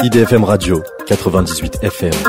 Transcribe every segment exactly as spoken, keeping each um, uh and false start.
I D F M Radio, quatre-vingt-dix-huit F M.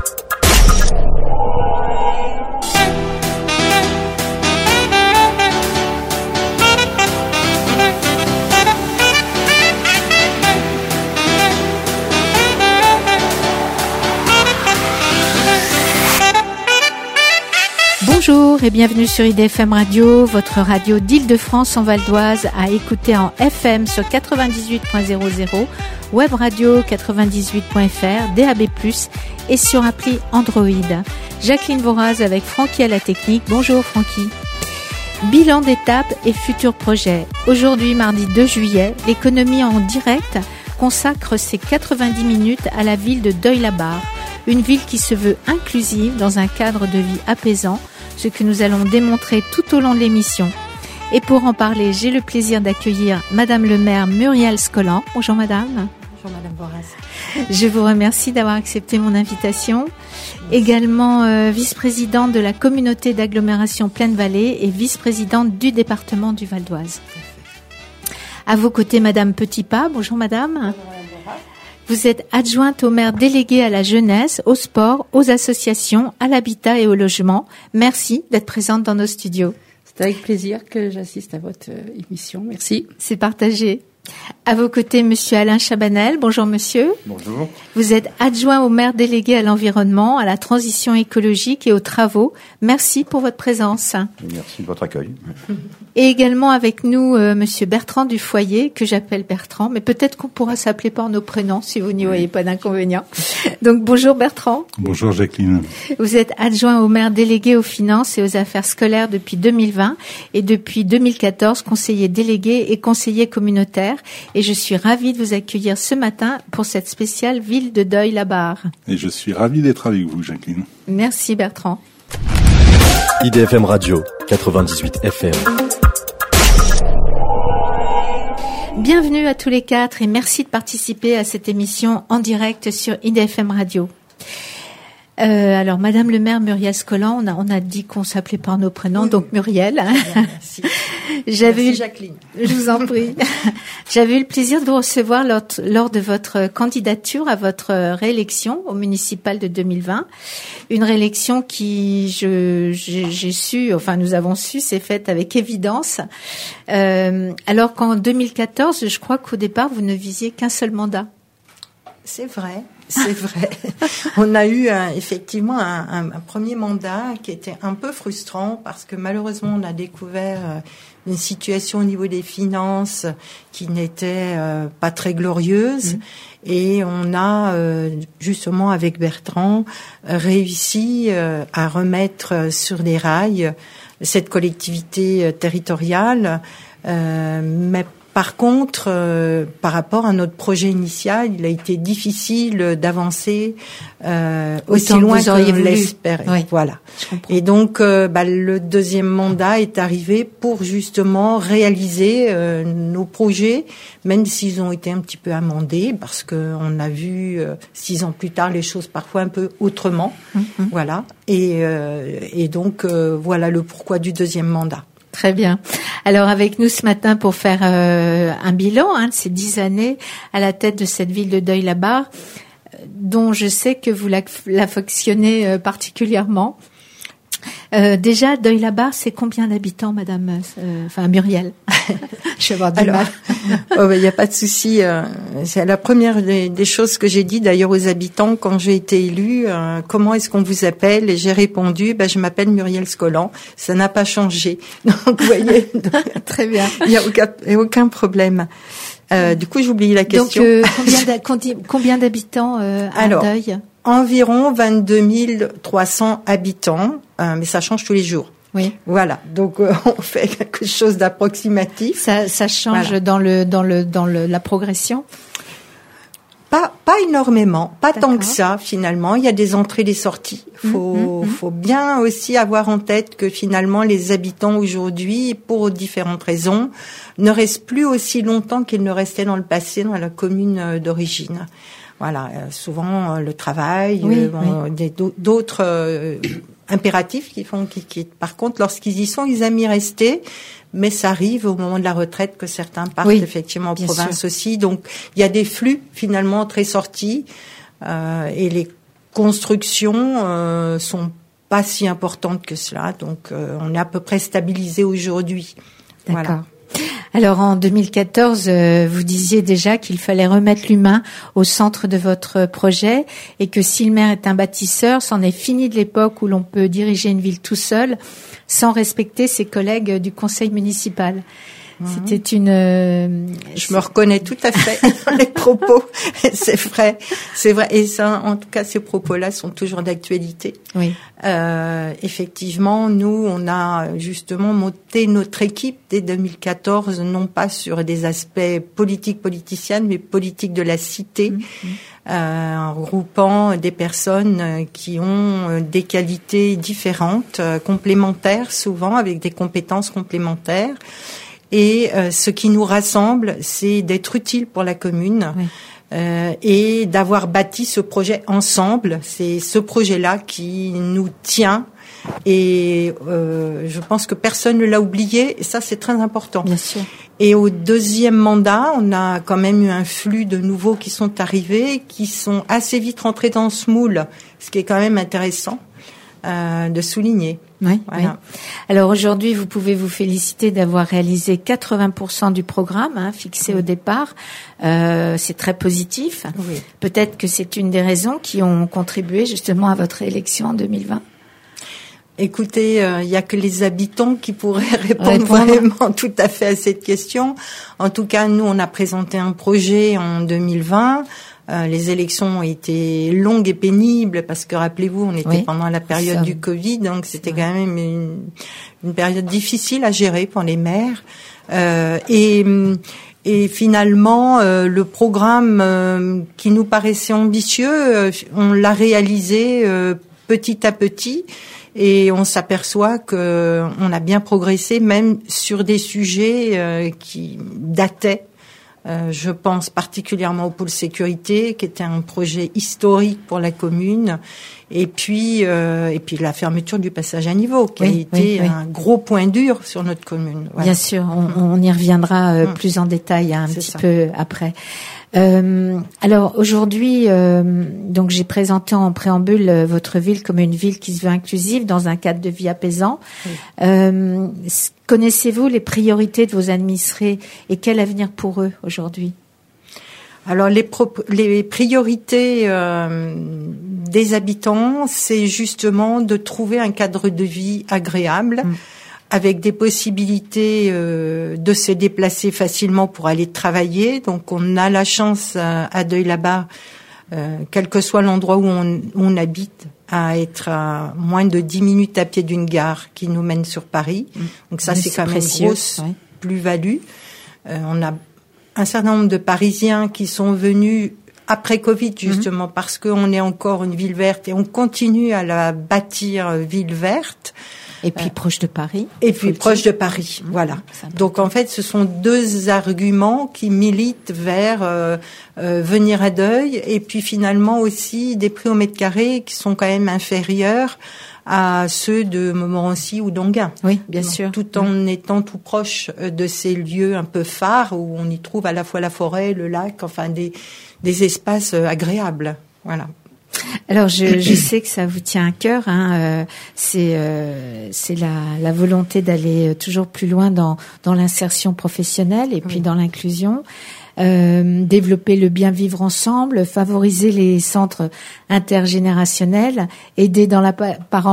Bonjour et bienvenue sur I D F M Radio, votre radio d'Île-de-France en Val d'Oise, à écouter en F M sur quatre-vingt-dix-huit point zéro zéro, Web Radio quatre-vingt-dix-huit point F R, D A B plus, et sur appli Android. Jacqueline Voraz avec Francky à la technique. Bonjour Francky. Bilan d'étape et futurs projets. Aujourd'hui, mardi deux juillet, l'économie en direct consacre ses quatre-vingt-dix minutes à la ville de Deuil-la-Barre, une ville qui se veut inclusive dans un cadre de vie apaisant, ce que nous allons démontrer tout au long de l'émission. Et pour en parler, j'ai le plaisir d'accueillir Madame le maire Muriel Scollan. Bonjour Madame. Bonjour Madame Voraz. Je vous remercie d'avoir accepté mon invitation. Merci. Également euh, vice-présidente de la communauté d'agglomération Plaine-Vallée et vice-présidente du département du Val d'Oise. À vos côtés, Madame Petitpas. Bonjour Madame. Bonjour Madame Voraz. Vous êtes adjointe au maire délégué à la jeunesse, au sport, aux associations, à l'habitat et au logement. Merci d'être présente dans nos studios. C'est avec plaisir que j'assiste à votre émission. Merci. C'est partagé. À vos côtés, Monsieur Alain Chabanel. Bonjour Monsieur. Bonjour. Vous êtes adjoint au maire délégué à l'environnement, à la transition écologique et aux travaux. Merci pour votre présence. Merci de votre accueil. Et également avec nous, euh, Monsieur Bertrand Dufoyer, que j'appelle Bertrand, mais peut-être qu'on pourra s'appeler par nos prénoms si vous n'y voyez pas d'inconvénient. Donc bonjour Bertrand. Bonjour Jacqueline. Vous êtes adjoint au maire délégué aux finances et aux affaires scolaires depuis deux mille vingt et depuis deux mille quatorze conseiller délégué et conseiller communautaire. Et je suis ravie de vous accueillir ce matin pour cette spéciale ville de Deuil-la-Barre. Et je suis ravi d'être avec vous Jacqueline. Merci Bertrand. I D F M Radio, quatre-vingt-dix-huit F M. Bienvenue à tous les quatre et merci de participer à cette émission en direct sur I D F M Radio. Euh, alors, Madame le maire Muriel Scollan, on a, on a dit qu'on s'appelait par nos prénoms, oui, donc Muriel. Bien, merci. J'avais merci eu, Jacqueline. Je vous en prie. J'avais eu le plaisir de vous recevoir lors, lors de votre candidature à votre réélection au municipal de deux mille vingt. Une réélection qui, je, j'ai, j'ai su, enfin nous avons su, s'est faite avec évidence. Euh, alors qu'en deux mille quatorze, je crois qu'au départ, vous ne visiez qu'un seul mandat. C'est vrai. C'est vrai. On a eu un, effectivement un, un, un premier mandat qui était un peu frustrant parce que malheureusement on a découvert euh, une situation au niveau des finances qui n'était euh, pas très glorieuse. Mmh. Et on a euh, justement avec Bertrand réussi euh, à remettre sur les rails cette collectivité territoriale, euh, mais Par contre, euh, par rapport à notre projet initial, il a été difficile d'avancer euh, aussi loin que l'on l'espérait. Oui, voilà. Et donc, euh, bah, le deuxième mandat est arrivé pour justement réaliser euh, nos projets, même s'ils ont été un petit peu amendés, parce que on a vu euh, six ans plus tard les choses parfois un peu autrement. Mm-hmm. Voilà. Et, euh, et donc, euh, voilà le pourquoi du deuxième mandat. Très bien. Alors avec nous ce matin pour faire euh, un bilan hein, de ces dix années à la tête de cette ville de Deuil-la-Barre, dont je sais que vous l'affectionnez euh, particulièrement. Euh, déjà, Deuil-la-Barre, c'est combien d'habitants, Madame, euh, enfin Muriel? Je vais avoir du Alors, mal. oh, ben, y a pas de souci. Euh, c'est la première des, des choses que j'ai dit d'ailleurs aux habitants quand j'ai été élue. Euh, comment est-ce qu'on vous appelle? Et j'ai répondu, ben je m'appelle Muriel Scollan. Ça n'a pas changé. Donc vous voyez, donc, très bien. Il y a aucun, y a aucun problème. Euh, du coup, j'ai oublié la question. Donc euh, combien, d'a, combien d'habitants euh, à Alors, Deuil? Environ vingt-deux mille trois cents habitants, euh, mais ça change tous les jours. Oui. Voilà. Donc euh, on fait quelque chose d'approximatif. Ça, ça change voilà. dans le dans le dans le la progression. Pas pas énormément, pas D'accord. tant que ça finalement. Il y a des entrées, des sorties. Faut mmh, mmh. faut bien aussi avoir en tête que finalement les habitants aujourd'hui, pour différentes raisons, ne restent plus aussi longtemps qu'ils ne restaient dans le passé dans la commune d'origine. Voilà, euh, souvent euh, le travail, oui, euh, bon, oui. des, d'autres euh, impératifs qui font qu'ils quittent. Par contre, lorsqu'ils y sont, ils aiment y rester. Mais ça arrive au moment de la retraite que certains partent oui, effectivement en province sûr. aussi. Donc, il y a des flux finalement très sortis euh, et les constructions euh, sont pas si importantes que cela. Donc, euh, on est à peu près stabilisé aujourd'hui. D'accord. Voilà. Alors en deux mille quatorze, euh, vous disiez déjà qu'il fallait remettre l'humain au centre de votre projet et que si le maire est un bâtisseur, c'en est fini de l'époque où l'on peut diriger une ville tout seul sans respecter ses collègues du conseil municipal. Mmh. C'était une... Euh, Je me reconnais tout à fait dans les propos. C'est vrai, c'est vrai. Et ça, en tout cas, ces propos-là sont toujours d'actualité. Oui. Euh, effectivement, nous, on a justement monté notre équipe dès deux mille quatorze, non pas sur des aspects politiques politiciens, mais politiques de la cité, mmh. euh, en regroupant des personnes qui ont des qualités différentes, euh, complémentaires souvent, avec des compétences complémentaires. Et euh, ce qui nous rassemble, c'est d'être utile pour la commune oui. euh, et d'avoir bâti ce projet ensemble. C'est ce projet-là qui nous tient et euh, je pense que personne ne l'a oublié. Et ça, c'est très important. Bien sûr. Et au deuxième mandat, on a quand même eu un flux de nouveaux qui sont arrivés, qui sont assez vite rentrés dans ce moule, ce qui est quand même intéressant euh, de souligner. Oui, voilà. oui. Alors aujourd'hui, vous pouvez vous féliciter d'avoir réalisé quatre-vingts pour cent du programme hein, fixé oui. au départ. Euh, c'est très positif. Oui. Peut-être que c'est une des raisons qui ont contribué justement à votre élection en deux mille vingt. Écoutez, il euh, y a que les habitants qui pourraient répondre, répondre vraiment tout à fait à cette question. En tout cas, nous, on a présenté un projet en deux mille vingt. Euh, les élections ont été longues et pénibles parce que rappelez-vous, on était oui, pendant la période ça. du Covid, donc c'était quand même une, une période difficile à gérer pour les maires. Euh, et, et finalement, euh, le programme euh, qui nous paraissait ambitieux, euh, on l'a réalisé euh, petit à petit. Et on s'aperçoit que on a bien progressé, même sur des sujets euh, qui dataient. Euh, je pense particulièrement au pôle sécurité, qui était un projet historique pour la commune, et puis euh, et puis la fermeture du passage à niveau, qui oui, a été oui, oui. un gros point dur sur notre commune. Voilà. Bien sûr, on, on y reviendra euh, mmh. plus en détail un C'est petit ça. peu après. Euh, alors aujourd'hui, euh, donc j'ai présenté en préambule euh, votre ville comme une ville qui se veut inclusive dans un cadre de vie apaisant. Oui. Euh, connaissez-vous les priorités de vos administrés et quel avenir pour eux aujourd'hui ? Alors les, pro- les priorités euh, des habitants, c'est justement de trouver un cadre de vie agréable. Mmh. avec des possibilités euh, de se déplacer facilement pour aller travailler. Donc, on a la chance à, à Deuil-la-Barre, euh, quel que soit l'endroit où on, où on habite, à être à moins de dix minutes à pied d'une gare qui nous mène sur Paris. Donc ça, oui, c'est, c'est quand même une grosse ouais. plus-value. Euh, on a un certain nombre de Parisiens qui sont venus après Covid, justement, mm-hmm. parce qu'on est encore une ville verte et on continue à la bâtir ville verte. Et puis euh, proche de Paris. Et puis proche de Paris, mmh, voilà. Donc en fait, ce sont deux arguments qui militent vers euh, euh, venir à Deuil, et puis finalement aussi des prix au mètre carré qui sont quand même inférieurs à ceux de Montmorency ou d'Enghien. Oui, bien Donc, sûr. Tout en mmh. étant tout proche de ces lieux un peu phares où on y trouve à la fois la forêt, le lac, enfin des des espaces agréables. Voilà. Alors je, je sais que ça vous tient à cœur, hein, euh, c'est euh, c'est la, la volonté d'aller toujours plus loin dans dans l'insertion professionnelle et puis oui. dans l'inclusion, euh, développer le bien vivre ensemble, favoriser les centres intergénérationnels, aider dans la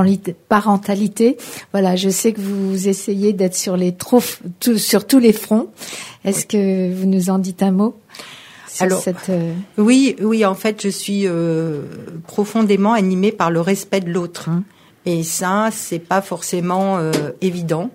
parentalité. Voilà, je sais que vous essayez d'être sur les trop, tout, sur tous les fronts. Est-ce que vous nous en dites un mot ? Alors, cette, euh... oui, oui, en fait, je suis euh, profondément animée par le respect de l'autre, mmh. et ça, c'est pas forcément euh, évident.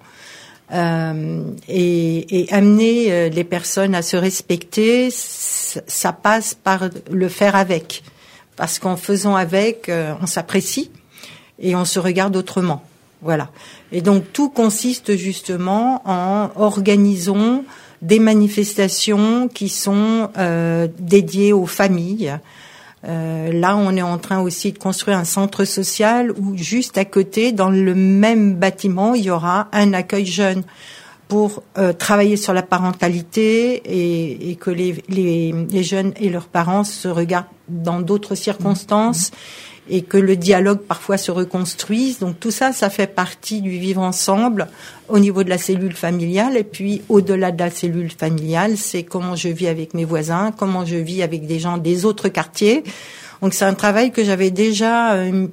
Euh, et, et amener euh, les personnes à se respecter, c- ça passe par le faire avec, parce qu'en faisant avec, euh, on s'apprécie et on se regarde autrement. Voilà. Et donc tout consiste justement en organisant des manifestations qui sont euh, dédiées aux familles, Euh, là, on est en train aussi de construire un centre social où juste à côté, dans le même bâtiment, il y aura un accueil jeune pour euh, travailler sur la parentalité et, et que les, les, les jeunes et leurs parents se regardent dans d'autres circonstances et que le dialogue parfois se reconstruise. Donc tout ça, ça fait partie du vivre ensemble au niveau de la cellule familiale. Et puis au-delà de la cellule familiale, c'est comment je vis avec mes voisins, comment je vis avec des gens des autres quartiers. Donc c'est un travail que j'avais déjà euh,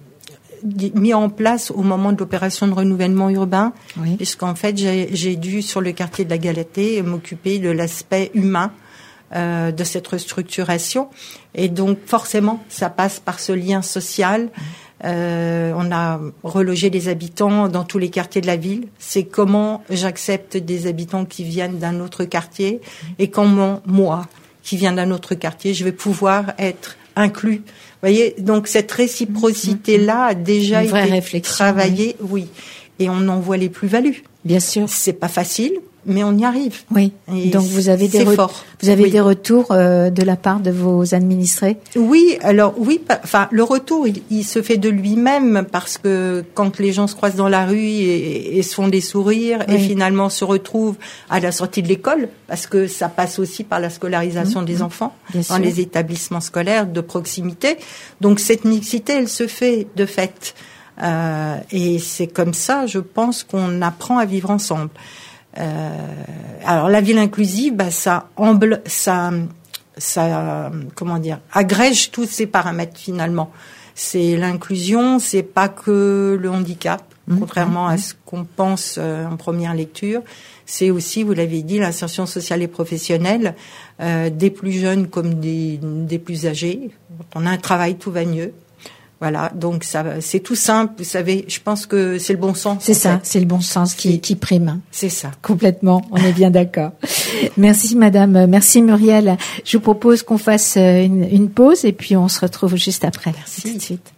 mis en place au moment de l'opération de renouvellement urbain, oui. Puisqu'en fait j'ai, j'ai dû sur le quartier de la Galatée m'occuper de l'aspect humain Euh, de cette restructuration, et donc forcément ça passe par ce lien social. Euh, on a relogé des habitants dans tous les quartiers de la ville. C'est comment j'accepte des habitants qui viennent d'un autre quartier et comment moi qui viens d'un autre quartier je vais pouvoir être inclus. Vous voyez, donc cette réciprocité là a déjà été travaillée, oui. oui, et on en voit les plus-values. Bien sûr, c'est pas facile, mais on y arrive. Oui. Et donc vous avez des re- vous avez oui. des retours euh, de la part de vos administrés. Oui, alors oui, enfin le retour il, il se fait de lui-même parce que quand les gens se croisent dans la rue et, et se font des sourires oui. et finalement se retrouvent à la sortie de l'école, parce que ça passe aussi par la scolarisation mmh. des enfants Bien dans sûr. Les établissements scolaires de proximité. Donc cette mixité, elle se fait de fait. Euh, et c'est comme ça, je pense, qu'on apprend à vivre ensemble. Euh, alors la ville inclusive, bah, ça emble, ça, ça, comment dire, agrège tous ces paramètres finalement. C'est l'inclusion, c'est pas que le handicap, mmh, contrairement mmh. à ce qu'on pense euh, en première lecture. C'est aussi, vous l'avez dit, l'insertion sociale et professionnelle euh, des plus jeunes comme des, des plus âgés. Quand on a un travail, tout va mieux. Voilà, donc ça, c'est tout simple. Vous savez, je pense que c'est le bon sens. C'est ça, fait. C'est le bon sens qui, qui prime. C'est ça. Complètement, on est bien d'accord. Merci madame, merci Muriel. Je vous propose qu'on fasse une, une pause et puis on se retrouve juste après. Merci. Tout de suite.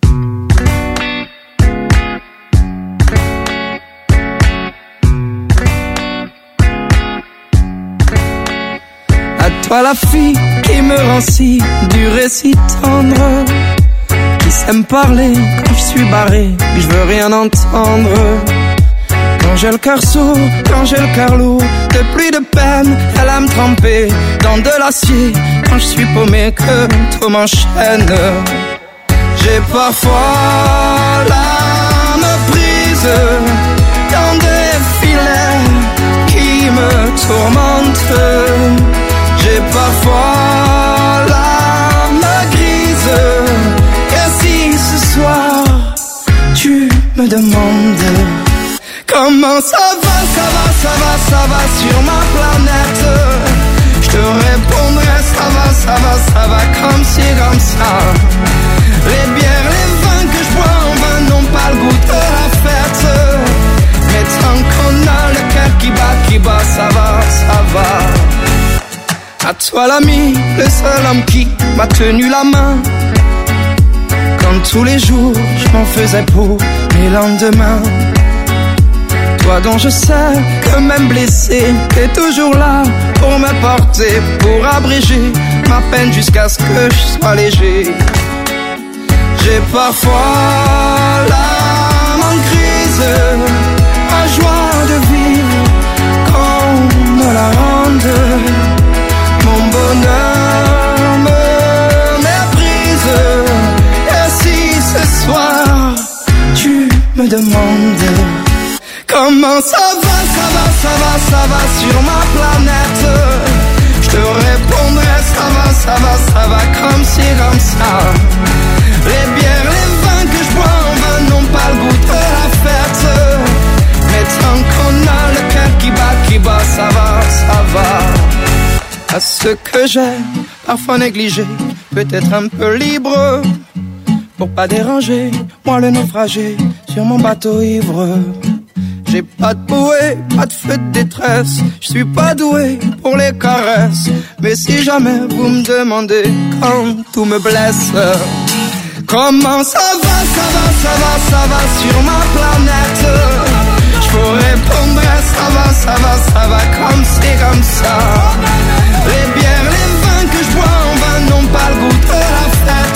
À toi la fille qui me rend si dur et si tendre, qui sait me parler quand je suis barré, que je veux rien entendre. Quand j'ai le cœur sourd, quand j'ai le cœur lourd, de pluie de peine, elle aime me tremper dans de l'acier. Quand je suis paumé, que tout m'enchaîne. J'ai parfois l'âme prise dans des filets qui me tourmentent. J'ai parfois l'âme grise. Tu me demandes comment ça va, ça va, ça va, ça va sur ma planète. Je te répondrai ça va, ça va, ça va comme ci, comme ça. Les bières, les vins que je bois en vain n'ont pas le goût de la fête. Mais tant qu'on a le cœur qui bat, qui bat, ça va, ça va. À toi l'ami, le seul homme qui m'a tenu la main. Quand tous les jours je m'en faisais pour mes lendemains. Toi dont je sais que même blessé, t'es toujours là pour me porter, pour abréger ma peine jusqu'à ce que je sois léger. J'ai parfois l'âme en crise, la joie de vivre qu'on me la rende. Mon bonheur me méprise. Ce soir, tu me demandes comment ça va, ça va, ça va, ça va sur ma planète. Je te répondrai ça va, ça va, ça va comme ci, comme ça. Les bières, les vins que je bois en vain n'ont pas le goût de la fête. Mais tant qu'on a le cœur qui bat, qui bat, ça va, ça va. À ce que j'ai parfois négligé, peut-être un peu libre. Pour pas déranger, moi le naufragé sur mon bateau ivre. J'ai pas de bouée, pas de feu de détresse. Je suis pas doué pour les caresses. Mais si jamais vous me demandez quand tout me blesse, comment ça va, ça va, ça va, ça va sur ma planète. Je vous répondrai ça va, ça va, ça va comme c'est comme ça. Les bières, les vins que je bois en vain n'ont pas le goût de la fête.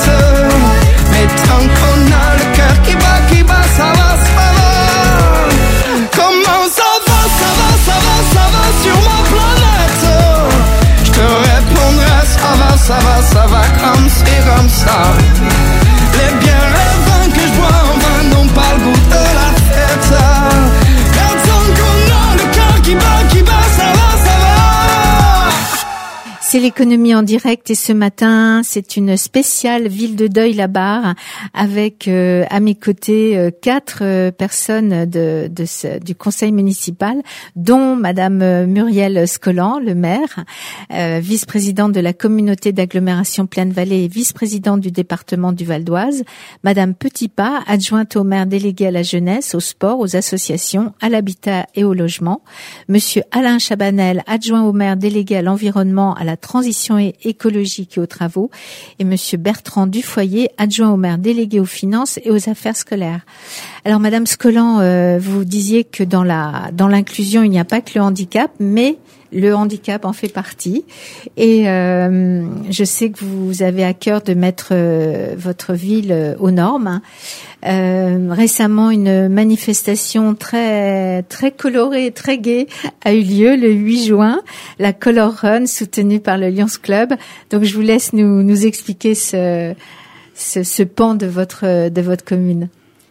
C'est l'économie en direct et ce matin, c'est une spéciale ville de Deuil-la-Barre avec euh, à mes côtés euh, quatre euh, personnes de, de ce, du conseil municipal, dont Madame Muriel Scollan, le maire, euh, vice-présidente de la communauté d'agglomération Plaine-Vallée et vice-présidente du département du Val d'Oise, Madame Petitpas, adjointe au maire délégué à la jeunesse, au sport, aux associations, à l'habitat et au logement, Monsieur Alain Chabanel, adjoint au maire délégué à l'environnement, à la transition écologique et aux travaux, et Monsieur Bertrand Dufoyer, adjoint au maire délégué aux finances et aux affaires scolaires. Alors Madame Scollan, euh, vous disiez que dans la dans l'inclusion, il n'y a pas que le handicap, mais le handicap en fait partie. Et euh, je sais que vous avez à cœur de mettre euh, votre ville euh, aux normes. Euh, récemment, une manifestation très très colorée, très gaie a eu lieu le huit juin, la Color Run soutenue par le Lions Club. Donc, je vous laisse nous nous expliquer ce ce, ce pan de votre de votre commune.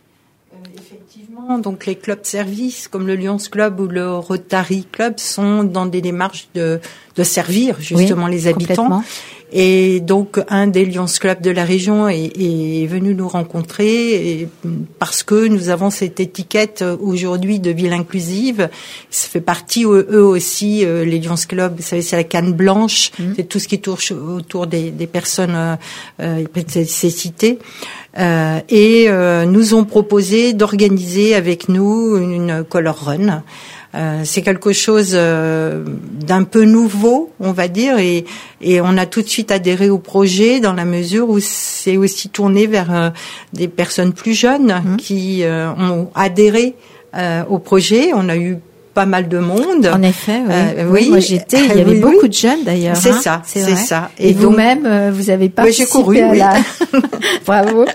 Donc les clubs services comme le Lions Club ou le Rotary Club sont dans des démarches de, de servir justement oui, les habitants. Et donc un des Lions Club de la région est, est venu nous rencontrer et, parce que nous avons cette étiquette aujourd'hui de ville inclusive. Ça fait partie eux aussi euh, les Lions Club. Vous savez, c'est la canne blanche, mmh. c'est tout ce qui tourne autour des, des personnes euh, euh, nécessitées. Euh, et euh, nous ont proposé d'organiser avec nous une Color Run. Euh, c'est quelque chose euh, d'un peu nouveau, on va dire, et, et on a tout de suite adhéré au projet dans la mesure où c'est aussi tourné vers euh, des personnes plus jeunes mmh. qui euh, ont adhéré euh, au projet. On a eu pas mal de monde. En effet, oui. Euh, oui, oui. Moi j'étais, il y avait oui, beaucoup oui. de jeunes d'ailleurs. C'est hein, ça, c'est, c'est ça. Et, et vous-même, euh, vous avez participé oui, j'ai couru, à oui. la... Bravo.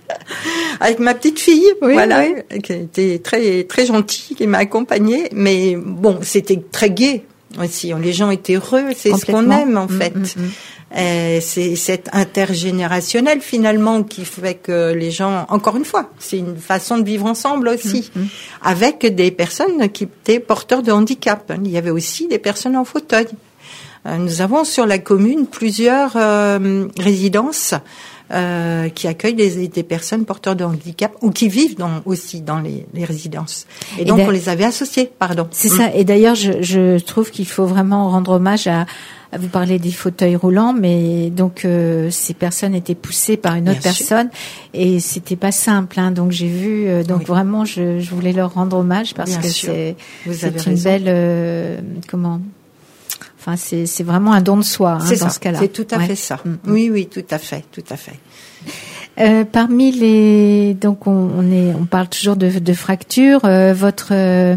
Avec ma petite fille, oui, voilà, oui. qui était très très gentille, qui m'a accompagnée. Mais bon, c'était très gai aussi. Les gens étaient heureux, c'est ce qu'on aime en fait. Mmh, mmh, mmh. Euh, c'est cette intergénérationnel finalement qui fait que les gens, encore une fois, c'est une façon de vivre ensemble aussi, mmh, mmh. avec des personnes qui étaient porteurs de handicap. Il y avait aussi des personnes en fauteuil. Euh, nous avons sur la commune plusieurs euh, résidences euh, qui accueillent des, des personnes porteurs de handicap ou qui vivent dans, aussi dans les, les résidences. Et, Et donc on les avait associés, pardon. C'est mmh. ça. Et d'ailleurs, je, je trouve qu'il faut vraiment rendre hommage à vous parlez des fauteuils roulants, mais donc euh, ces personnes étaient poussées par une autre Bien personne sûr. Et c'était pas simple. Hein, donc j'ai vu, euh, donc oui. vraiment, je, je voulais leur rendre hommage parce Bien que sûr. c'est, vous c'est une raison. belle, euh, comment, enfin c'est, c'est vraiment un don de soi hein, c'est dans ça. ce cas-là. C'est tout à ouais. fait ça. Mm-hmm. Oui, oui, tout à fait, tout à fait. Euh, parmi les, donc on, on est, on parle toujours de, de fractures. Euh, votre euh,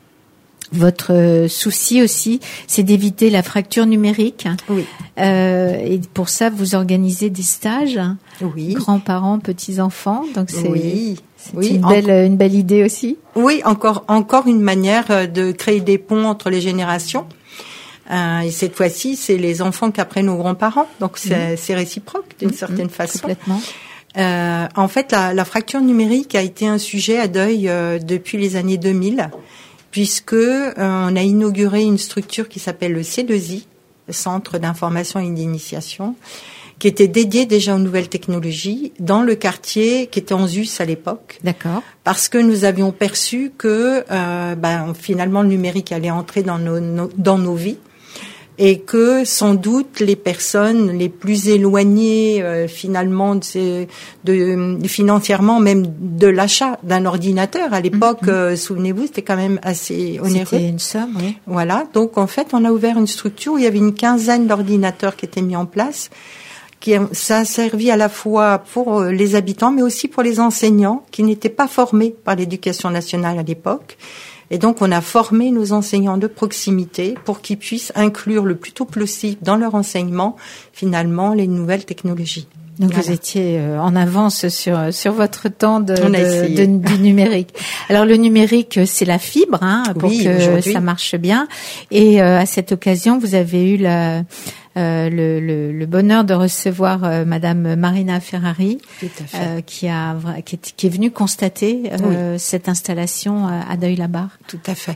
Votre souci aussi, c'est d'éviter la fracture numérique. Oui. Euh, et pour ça, vous organisez des stages. Oui. Grands-parents, petits-enfants. Donc c'est, oui. c'est oui. une belle, en... une belle idée aussi. Oui, encore, encore une manière de créer des ponts entre les générations. Euh, et cette fois-ci, c'est les enfants qui apprennent aux grands-parents. Donc c'est, mmh. c'est réciproque d'une mmh. certaine façon. Complètement. Euh, en fait, la, la fracture numérique a été un sujet à Deuil euh, depuis les années deux mille. Puisque euh, on a inauguré une structure qui s'appelle le C deux I, le Centre d'information et d'initiation, qui était dédié déjà aux nouvelles technologies dans le quartier qui était en Z U S à l'époque. D'accord. Parce que nous avions perçu que euh, ben, finalement le numérique allait entrer dans nos, nos, dans nos vies. Et que sans doute les personnes les plus éloignées euh, finalement de, ces, de financièrement même de l'achat d'un ordinateur à l'époque, mmh, euh, souvenez-vous, c'était quand même assez onéreux. C'était une somme, oui. Voilà, donc en fait on a ouvert une structure où il y avait une quinzaine d'ordinateurs qui étaient mis en place. Qui, ça a servi à la fois pour les habitants mais aussi pour les enseignants qui n'étaient pas formés par l'éducation nationale à l'époque. Et donc, on a formé nos enseignants de proximité pour qu'ils puissent inclure le plus tôt possible dans leur enseignement, finalement, les nouvelles technologies. Donc, voilà. Vous étiez en avance sur sur votre temps de, de, de du numérique. Alors, le numérique, c'est la fibre, hein, pour oui, que ça marche bien. Et euh, à cette occasion, vous avez eu la Euh, le, le, le bonheur de recevoir euh, Madame Marina Ferrari, euh, qui a qui est, qui est venue constater euh, oui. cette installation à Deuil-la-Barre. Tout à fait.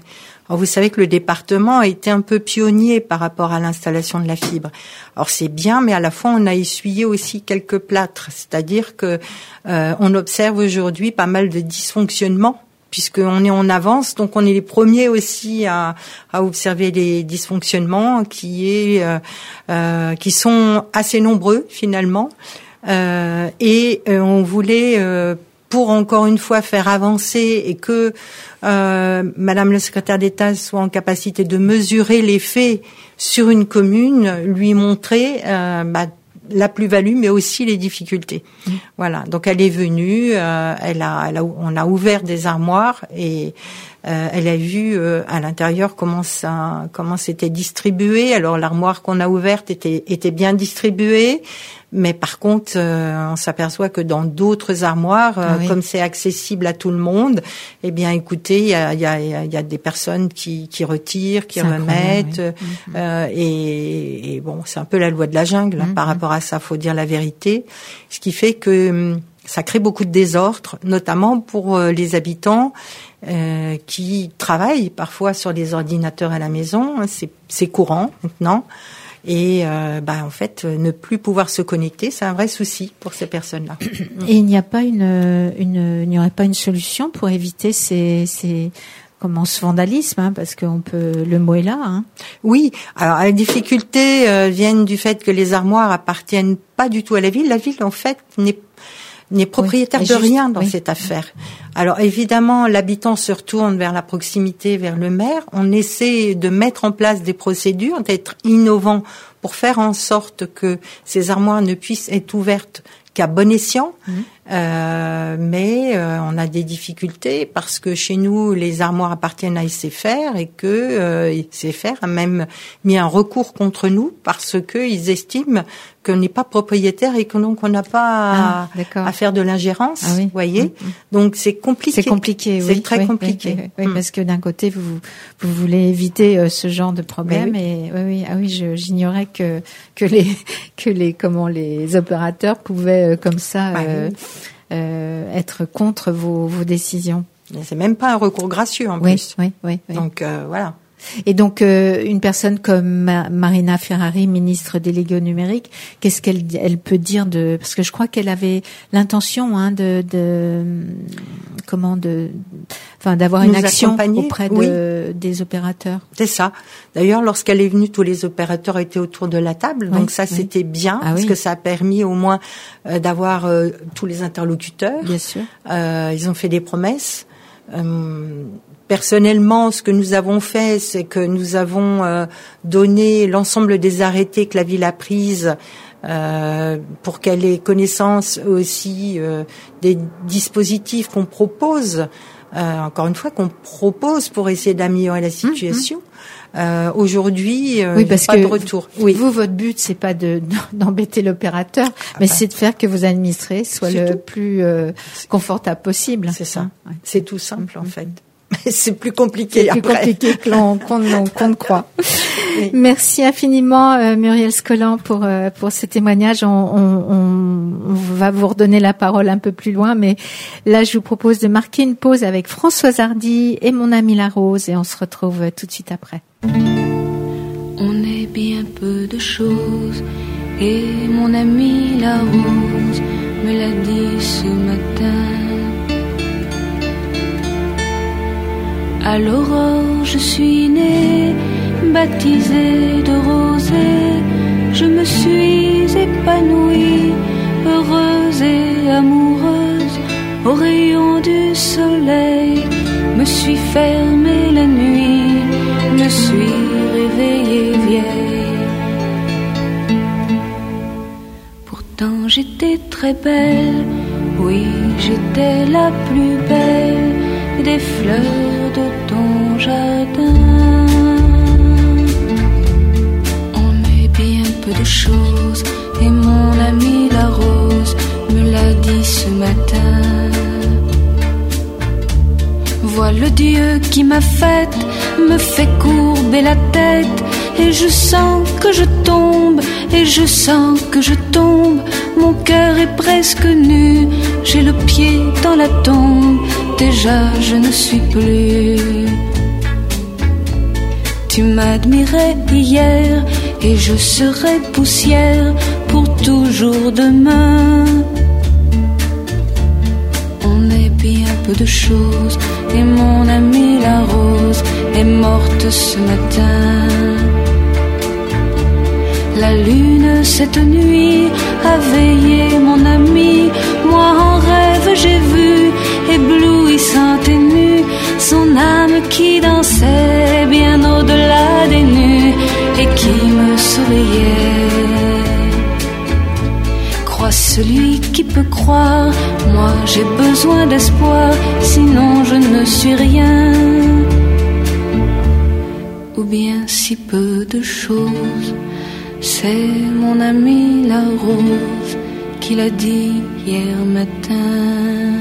Alors, vous savez que le département a été un peu pionnier par rapport à l'installation de la fibre. Alors c'est bien, mais à la fois on a essuyé aussi quelques plâtres, c'est-à-dire que euh, on observe aujourd'hui pas mal de dysfonctionnements, puisqu'on est en avance, donc on est les premiers aussi à, à observer les dysfonctionnements qui est euh, euh, qui sont assez nombreux finalement, euh, et euh, on voulait euh, pour encore une fois faire avancer et que euh, Madame le secrétaire d'État soit en capacité de mesurer les faits sur une commune, lui montrer euh, bah, la plus-value, mais aussi les difficultés. Mmh. Voilà. Donc elle est venue, euh, elle a, elle a, on a ouvert des armoires et euh, elle a vu euh, à l'intérieur comment ça, comment c'était distribué. Alors l'armoire qu'on a ouverte était, était bien distribuée. Mais par contre, euh, on s'aperçoit que dans d'autres armoires, euh, ah oui. comme c'est accessible à tout le monde, eh bien, écoutez, il y a, y a, y a des personnes qui, qui retirent, qui c'est remettent, oui. euh, et, et bon, c'est un peu la loi de la jungle. Hein, mmh, par mmh. rapport à ça, faut dire la vérité. Ce qui fait que ça crée beaucoup de désordre, notamment pour euh, les habitants euh, qui travaillent parfois sur les ordinateurs à la maison. C'est, c'est courant maintenant. Et euh, bah, en fait, ne plus pouvoir se connecter, c'est un vrai souci pour ces personnes-là. Et il n'y a pas une, une, il n'y aurait pas une solution pour éviter ces, ces comment ce vandalisme, hein, parce qu'on peut, le mot est là. Hein. Oui. Alors les difficultés euh, viennent du fait que les armoires appartiennent pas du tout à la ville. La ville, en fait, n'est n'est propriétaire oui, de juste, rien dans oui. cette affaire. Alors évidemment, l'habitant se retourne vers la proximité, vers le maire. On essaie de mettre en place des procédures, d'être innovant pour faire en sorte que ces armoires ne puissent être ouvertes qu'à bon escient. Mmh. Euh, mais euh, on a des difficultés parce que chez nous, les armoires appartiennent à S F R et que euh, S F R a même mis un recours contre nous parce que ils estiment qu'on n'est pas propriétaire et que donc on n'a pas ah, à, à faire de l'ingérence. Ah, oui. Vous voyez, mmh. donc c'est compliqué. C'est compliqué, c'est oui. très oui, compliqué. Oui, oui, oui, mmh. Parce que d'un côté, vous vous voulez éviter euh, ce genre de problème oui. et oui, oui, ah oui, je, j'ignorais que que les que les comment les opérateurs pouvaient euh, comme ça. Bah, euh, oui. Euh, être contre vos, vos décisions. C'est même pas un recours gracieux en oui, plus. Oui, oui, oui. Donc euh, voilà. Et donc euh, une personne comme Ma- Marina Ferrari, ministre déléguée au numérique, qu'est-ce qu'elle elle peut dire de parce que je crois qu'elle avait l'intention hein, de, de comment de enfin d'avoir Nous une action auprès de, oui. des opérateurs. C'est ça. D'ailleurs, lorsqu'elle est venue, tous les opérateurs étaient autour de la table, oui, donc ça oui. c'était bien ah, parce oui. que ça a permis au moins euh, d'avoir euh, tous les interlocuteurs. Bien sûr. Euh, ils ont fait des promesses. Euh, Personnellement, ce que nous avons fait, c'est que nous avons euh, donné l'ensemble des arrêtés que la ville a prises euh, pour qu'elle ait connaissance aussi euh, des dispositifs qu'on propose, euh, encore une fois, qu'on propose pour essayer d'améliorer la situation. Mmh, mmh. Euh, aujourd'hui, euh, oui, parce pas que de retour. Oui. Vous, votre but, c'est pas de d'embêter l'opérateur, ah mais bah. c'est de faire que vos administrés soient c'est le tout. plus euh, confortable possible. C'est ça. Hein, ouais. C'est tout simple, mmh. en fait. C'est plus compliqué C'est après. plus compliqué que l'on, qu'on, qu'on ne croit. Oui. Merci infiniment, euh, Muriel Scollan, pour euh, pour ce témoignage. On, on, on, on va vous redonner la parole un peu plus loin, mais là, je vous propose de marquer une pause avec Françoise Hardy et mon amie La Rose, et on se retrouve tout de suite après. On est bien peu de choses, et mon amie La Rose me l'a dit ce matin. À l'aurore, je suis née, baptisée de rosée. Je me suis épanouie, heureuse et amoureuse. Au rayon du soleil, me suis fermée la nuit, me suis réveillée vieille. Pourtant j'étais très belle, oui, j'étais la plus belle des fleurs de ton jardin. On est bien peu de choses, et mon amie La Rose me l'a dit ce matin. Vois le Dieu qui m'a faite, me fait courber la tête, et je sens que je tombe, et je sens que je tombe. Mon cœur est presque nu, j'ai le pied dans la tombe. Déjà je ne suis plus. Tu m'admirais hier et je serai poussière pour toujours demain. On est bien peu de choses et mon amie la rose est morte ce matin. La lune cette nuit a veillé mon ami. Moi en rêve j'ai vu, éblouissante et nue, son âme qui dansait bien au-delà des nues et qui me souriait. Crois celui qui peut croire, moi j'ai besoin d'espoir, sinon je ne suis rien. Ou bien si peu de choses. C'est mon ami la rose qui l'a dit hier matin.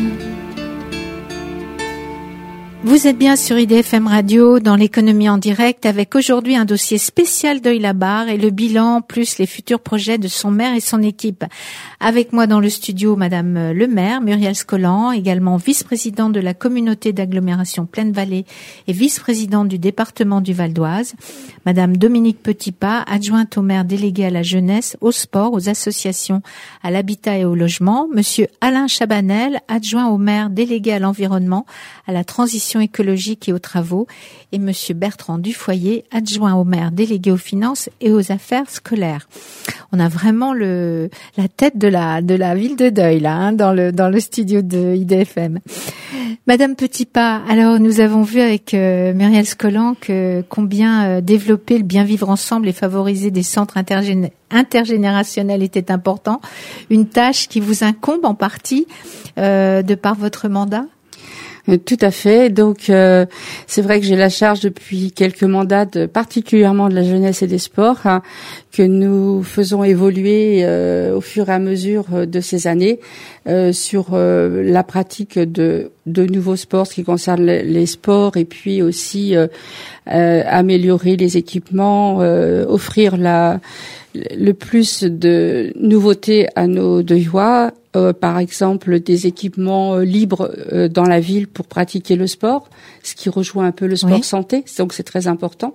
Vous êtes bien sur I D F M Radio dans l'économie en direct avec aujourd'hui un dossier spécial d'Oeil-la-Barre et le bilan plus les futurs projets de son maire et son équipe. Avec moi dans le studio, Madame le maire, Muriel Scollan, également vice-présidente de la communauté d'agglomération Plaine-Vallée et vice-présidente du département du Val d'Oise. Madame Dominique Petitpas, adjointe au maire déléguée à la jeunesse, au sport, aux associations, à l'habitat et au logement. Monsieur Alain Chabanel, adjoint au maire délégué à l'environnement, à la transition écologique et aux travaux, et Monsieur Bertrand Dufoyer, adjoint au maire délégué aux finances et aux affaires scolaires. On a vraiment le la tête de la de la ville de Deuil là, hein, dans le dans le studio de I D F M. Madame Petitpas, alors nous avons vu avec euh, Muriel Scollan que combien euh, développer le bien vivre ensemble et favoriser des centres intergéné- intergénérationnels était important, une tâche qui vous incombe en partie euh, de par votre mandat. Tout à fait. Donc, euh, c'est vrai que j'ai la charge depuis quelques mandats, de, particulièrement de la jeunesse et des sports, hein, que nous faisons évoluer euh, au fur et à mesure de ces années euh, sur euh, la pratique de, de nouveaux sports, ce qui concerne les, les sports, et puis aussi euh, euh, améliorer les équipements, euh, offrir la le plus de nouveautés à nos Deuillois. Euh, par exemple, des équipements euh, libres euh, dans la ville pour pratiquer le sport, ce qui rejoint un peu le sport oui. santé, donc c'est très important.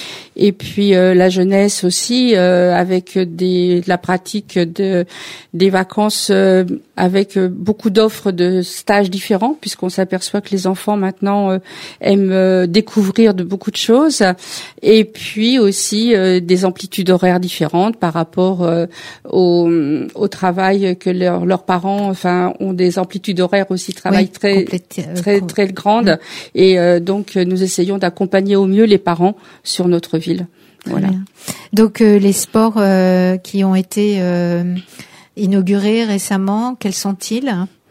Et puis euh, la jeunesse aussi, euh, avec des la pratique de des vacances euh, avec euh, beaucoup d'offres de stages différents, puisqu'on s'aperçoit que les enfants maintenant euh, aiment euh, découvrir de beaucoup de choses. Et puis aussi euh, des amplitudes horaires différentes par rapport euh, au au travail que leurs leurs parents, enfin, ont des amplitudes horaires aussi travaillent oui, très complété, euh, très très, très grandes. Oui. Et euh, donc nous essayons d'accompagner au mieux les parents sur notre ville. Voilà. Donc euh, les sports euh, qui ont été euh, inaugurés récemment, quels sont-ils ?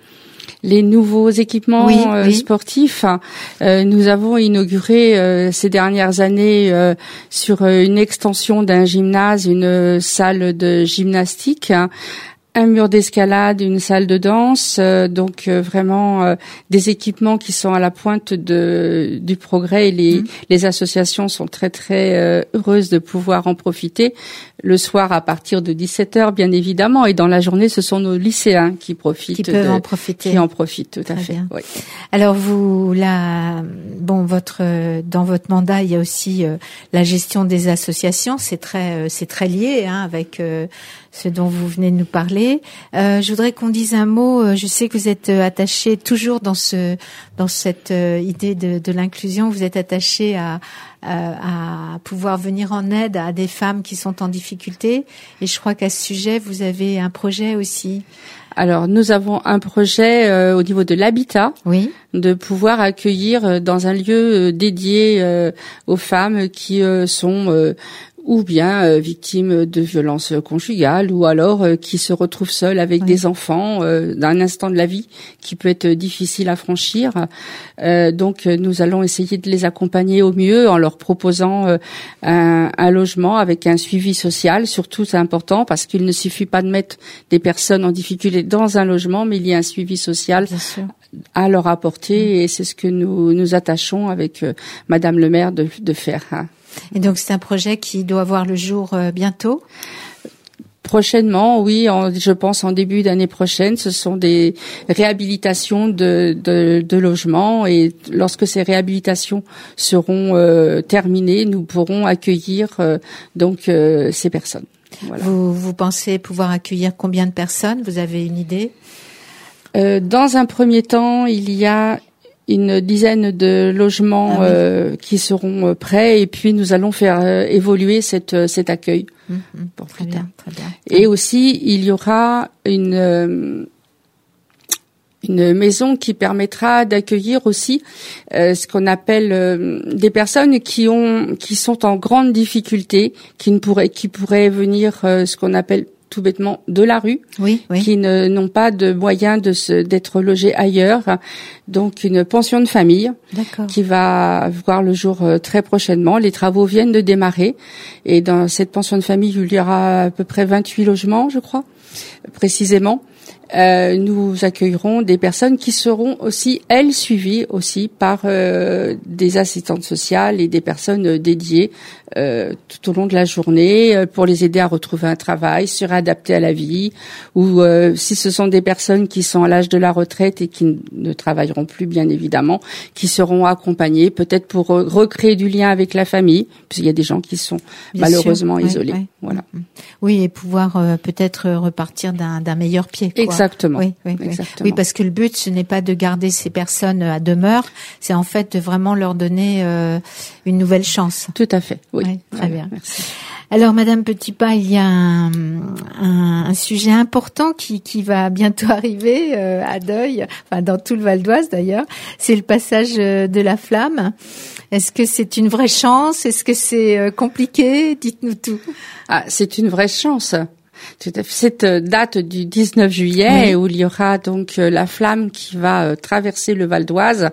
Les nouveaux équipements oui, euh, oui. sportifs, euh, nous avons inauguré euh, ces dernières années euh, sur euh, une extension d'un gymnase, une salle de gymnastique, un mur d'escalade, une salle de danse, euh, donc euh, vraiment euh, des équipements qui sont à la pointe de du progrès. Et les, mmh. les associations sont très très euh, heureuses de pouvoir en profiter. Le soir à partir de dix-sept heures, bien évidemment, et dans la journée, ce sont nos lycéens qui profitent, qui peuvent de, en profiter, qui en profitent tout à très fait. Bien. Oui. Alors vous, là, bon, votre dans votre mandat, il y a aussi euh, la gestion des associations. C'est très euh, c'est très lié hein, avec euh, ce dont vous venez de nous parler. Euh, je voudrais qu'on dise un mot. Je sais que vous êtes attaché toujours dans ce dans cette euh, idée de, de l'inclusion. Vous êtes attaché à à pouvoir venir en aide à des femmes qui sont en difficulté. Et je crois qu'à ce sujet, vous avez un projet aussi. Alors, nous avons un projet euh, au niveau de l'habitat, oui. de pouvoir accueillir euh, dans un lieu euh, dédié euh, aux femmes qui euh, sont euh, ou bien euh, victimes de violences conjugales, ou alors euh, qui se retrouvent seules avec oui. des enfants euh, d'un instant de la vie qui peut être difficile à franchir. Euh, donc euh, nous allons essayer de les accompagner au mieux en leur proposant euh, un, un logement avec un suivi social. Surtout, c'est important parce qu'il ne suffit pas de mettre des personnes en difficulté dans un logement, mais il y a un suivi social à leur apporter, mmh. et c'est ce que nous nous attachons avec euh, Madame le maire de, de faire. Hein. Et donc c'est un projet qui doit voir le jour euh, bientôt ? Prochainement, oui, en, je pense en début d'année prochaine, ce sont des réhabilitations de, de, de logements et lorsque ces réhabilitations seront euh, terminées, nous pourrons accueillir euh, donc euh, ces personnes. Voilà. Vous, vous pensez pouvoir accueillir combien de personnes? Vous avez une idée? euh, Dans un premier temps, il y a une dizaine de logements ah oui. euh, qui seront euh, prêts et puis nous allons faire euh, évoluer cette, euh, cet accueil. Mmh, mmh, pour très bien, très bien. Et aussi, il y aura une euh, une maison qui permettra d'accueillir aussi euh, ce qu'on appelle euh, des personnes qui ont qui sont en grande difficulté, qui ne pourraient qui pourraient venir euh, ce qu'on appelle tout bêtement de la rue, oui, oui. qui ne, n'ont pas de moyens de se, d'être logés ailleurs. Donc une pension de famille D'accord. qui va voir le jour très prochainement. Les travaux viennent de démarrer et dans cette pension de famille, il y aura à peu près vingt-huit logements, je crois, précisément. Euh, nous accueillerons des personnes qui seront aussi, elles, suivies aussi par euh, des assistantes sociales et des personnes dédiées euh, tout au long de la journée euh, pour les aider à retrouver un travail, se réadapter à la vie, ou euh, si ce sont des personnes qui sont à l'âge de la retraite et qui ne travailleront plus, bien évidemment, qui seront accompagnées peut-être pour euh, recréer du lien avec la famille, puisqu'il y a des gens qui sont bien malheureusement sûr. isolés. Ouais, ouais. Voilà. Oui, et pouvoir euh, peut-être repartir d'un, d'un meilleur pied. Quoi. Exactement. Oui, oui, Exactement. oui, parce que le but, ce n'est pas de garder ces personnes à demeure, c'est en fait de vraiment leur donner euh, une nouvelle chance. Tout à fait. Oui. oui très voilà, bien. Merci. Alors, Madame Petitpas, il y a un, un, un sujet important qui, qui va bientôt arriver euh, à Deuil, enfin dans tout le Val d'Oise d'ailleurs. C'est le passage de la flamme. Est-ce que c'est une vraie chance? Est-ce que c'est euh, compliqué? Dites-nous tout. Ah, c'est une vraie chance. Cette date du dix-neuf juillet oui. où il y aura donc la flamme qui va traverser le Val d'Oise,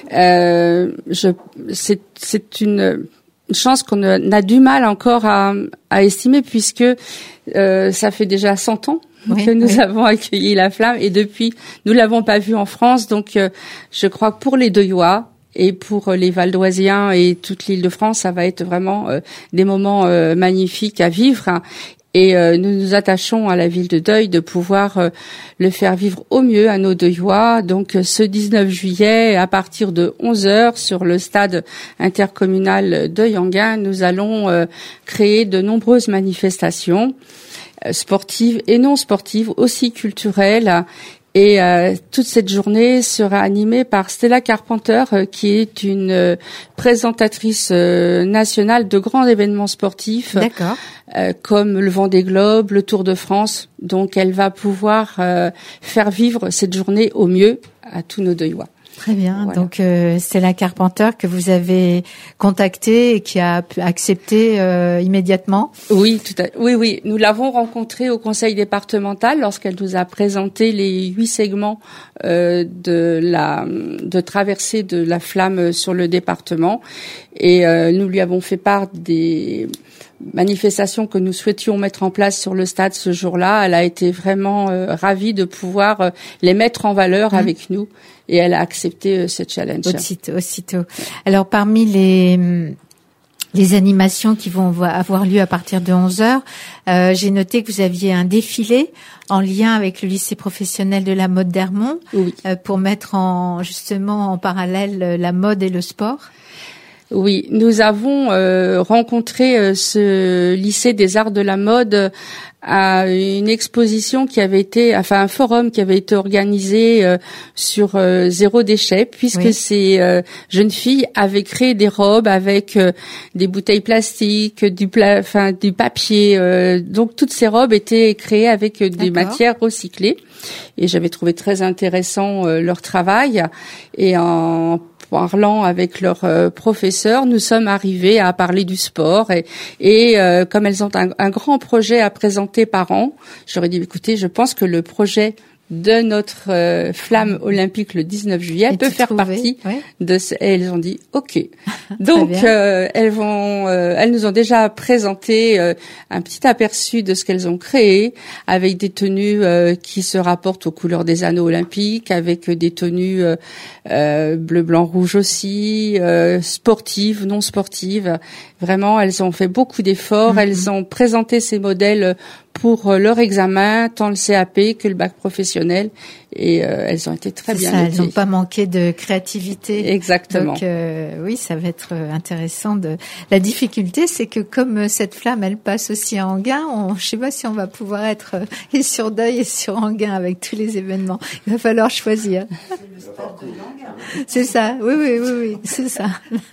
euh, je, c'est, c'est une chance qu'on a du mal encore à, à estimer puisque euh, ça fait déjà cent ans oui, que nous oui. avons accueilli la flamme et depuis nous l'avons pas vue en France. Donc euh, je crois que pour les Deuillois et pour les Valdoisiens et toute l'Île-de-France, ça va être vraiment euh, des moments euh, magnifiques à vivre. Et euh, nous nous attachons à la ville de Deuil de pouvoir euh, le faire vivre au mieux à nos Deuillois. Donc euh, ce dix-neuf juillet, à partir de onze heures, sur le stade intercommunal Deuil-Enghien, nous allons euh, créer de nombreuses manifestations euh, sportives et non sportives, aussi culturelles. Et euh, toute cette journée sera animée par Stella Carpenter, euh, qui est une euh, présentatrice euh, nationale de grands événements sportifs, D'accord. Euh, comme le Vendée Globe, le Tour de France. Donc, elle va pouvoir euh, faire vivre cette journée au mieux à tous nos Deuillois. Très bien. Voilà. Donc, euh, Stella Carpenter que vous avez contactée et qui a accepté euh, immédiatement. Oui, tout à, oui, oui. Nous l'avons rencontrée au conseil départemental lorsqu'elle nous a présenté les huit segments euh, de la de traversée de la flamme sur le département, et euh, nous lui avons fait part des manifestations que nous souhaitions mettre en place sur le stade ce jour-là. Elle a été vraiment euh, ravie de pouvoir euh, les mettre en valeur mmh. avec nous. Et elle a accepté euh, ce challenge. Aussitôt, aussitôt. Alors, parmi les les animations qui vont avoir lieu à partir de onze heures, euh, j'ai noté que vous aviez un défilé en lien avec le lycée professionnel de la mode d'Hermont, oui. euh, pour mettre en justement en parallèle la mode et le sport. Oui, nous avons euh, rencontré euh, ce lycée des arts de la mode à une exposition qui avait été, enfin un forum qui avait été organisé euh, sur euh, zéro déchet, puisque oui. ces euh, jeunes filles avaient créé des robes avec euh, des bouteilles plastiques, du pla- enfin du papier. Euh, donc toutes ces robes étaient créées avec euh, des D'accord. matières recyclées. Et j'avais trouvé très intéressant euh, leur travail. Et en parlant avec leurs euh, professeurs, nous sommes arrivés à parler du sport et, et euh, comme elles ont un, un grand projet à présenter par an, j'aurais dit écoutez, je pense que le projet de notre euh, flamme olympique le dix-neuf juillet et peut faire trouvé, partie ouais. de ce... Et elles ont dit OK. Donc euh, elles vont euh, elles nous ont déjà présenté euh, un petit aperçu de ce qu'elles ont créé avec des tenues euh, qui se rapportent aux couleurs des anneaux olympiques, avec des tenues euh, euh, bleu blanc rouge aussi, euh, sportives, non sportives, Vraiment, elles ont fait beaucoup d'efforts. Mm-hmm. Elles ont présenté ces modèles pour leur examen, tant le C A P que le bac professionnel, et euh, elles ont été très C'est bien ça, notées. Elles n'ont pas manqué de créativité. Exactement. Donc euh, oui, ça va être intéressant. De la difficulté, c'est que comme cette flamme, elle passe aussi à Enghien, on, je sais pas si on va pouvoir être et sur Deuil et sur Enghien avec tous les événements. Il va falloir choisir. C'est ça. Oui, oui, oui, oui, c'est ça.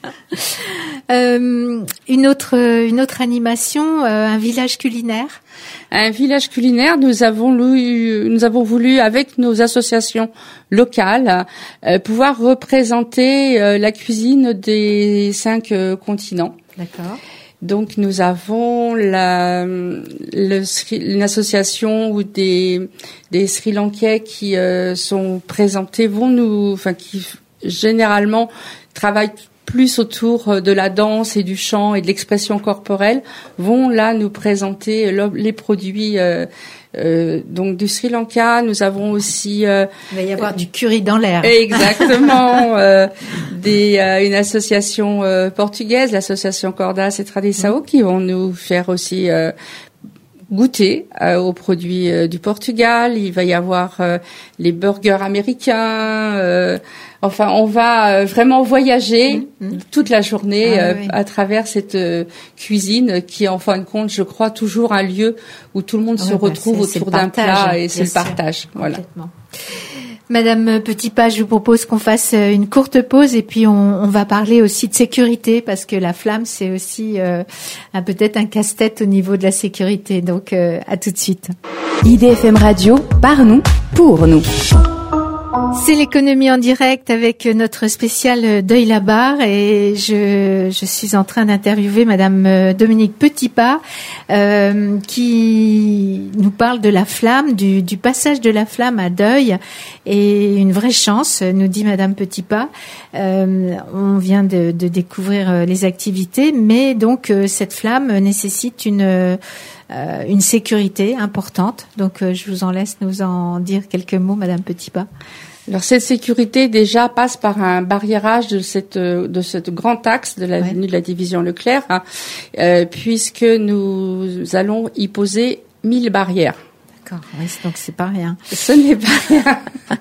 euh, une autre, une autre animation, euh, un village culinaire. Un village culinaire, nous avons lu, nous avons voulu, avec nos associations locales, euh, pouvoir représenter euh, la cuisine des cinq euh, continents. D'accord. Donc nous avons la, le, une association où des, des Sri Lankais qui euh, sont présentés vont nous, enfin qui généralement travaillent plus autour de la danse et du chant et de l'expression corporelle, vont là nous présenter les produits euh, euh, donc du Sri Lanka. Nous avons aussi euh, il va y avoir euh, du curry dans l'air. Exactement. euh, des euh, une association euh, portugaise, l'association Cordas et Tradição, mmh. qui vont nous faire aussi euh, goûter euh, aux produits euh, du Portugal. Il va y avoir euh, les burgers américains. Euh, enfin, on va euh, vraiment voyager mmh, mmh. toute la journée ah, euh, oui. à travers cette euh, cuisine qui est en fin de compte, je crois, toujours un lieu où tout le monde ah, se ouais, retrouve bah, c'est, autour c'est d'un plat et c'est le partage. Voilà. Madame Petitpas, je vous propose qu'on fasse une courte pause et puis on, on va parler aussi de sécurité parce que la flamme, c'est aussi euh, un, peut-être un casse-tête au niveau de la sécurité. Donc, euh, à tout de suite. I D F M Radio, par nous, pour nous. C'est l'économie en direct avec notre spécial Deuil-la-Barre et je, je suis en train d'interviewer Madame Dominique Petitpas euh, qui nous parle de la flamme, du, du passage de la flamme à Deuil et une vraie chance, nous dit Madame Petitpas. Euh, on vient de, de découvrir les activités, mais donc cette flamme nécessite une euh, une sécurité importante. Donc euh, je vous en laisse nous en dire quelques mots, Madame Petitpas. Alors cette sécurité déjà passe par un barriérage de cette de cette grand axe de l'avenue ouais. de la division Leclerc, hein, euh, puisque nous allons y poser mille barrières. D'accord, oui, donc c'est pas rien. Ce n'est pas rien.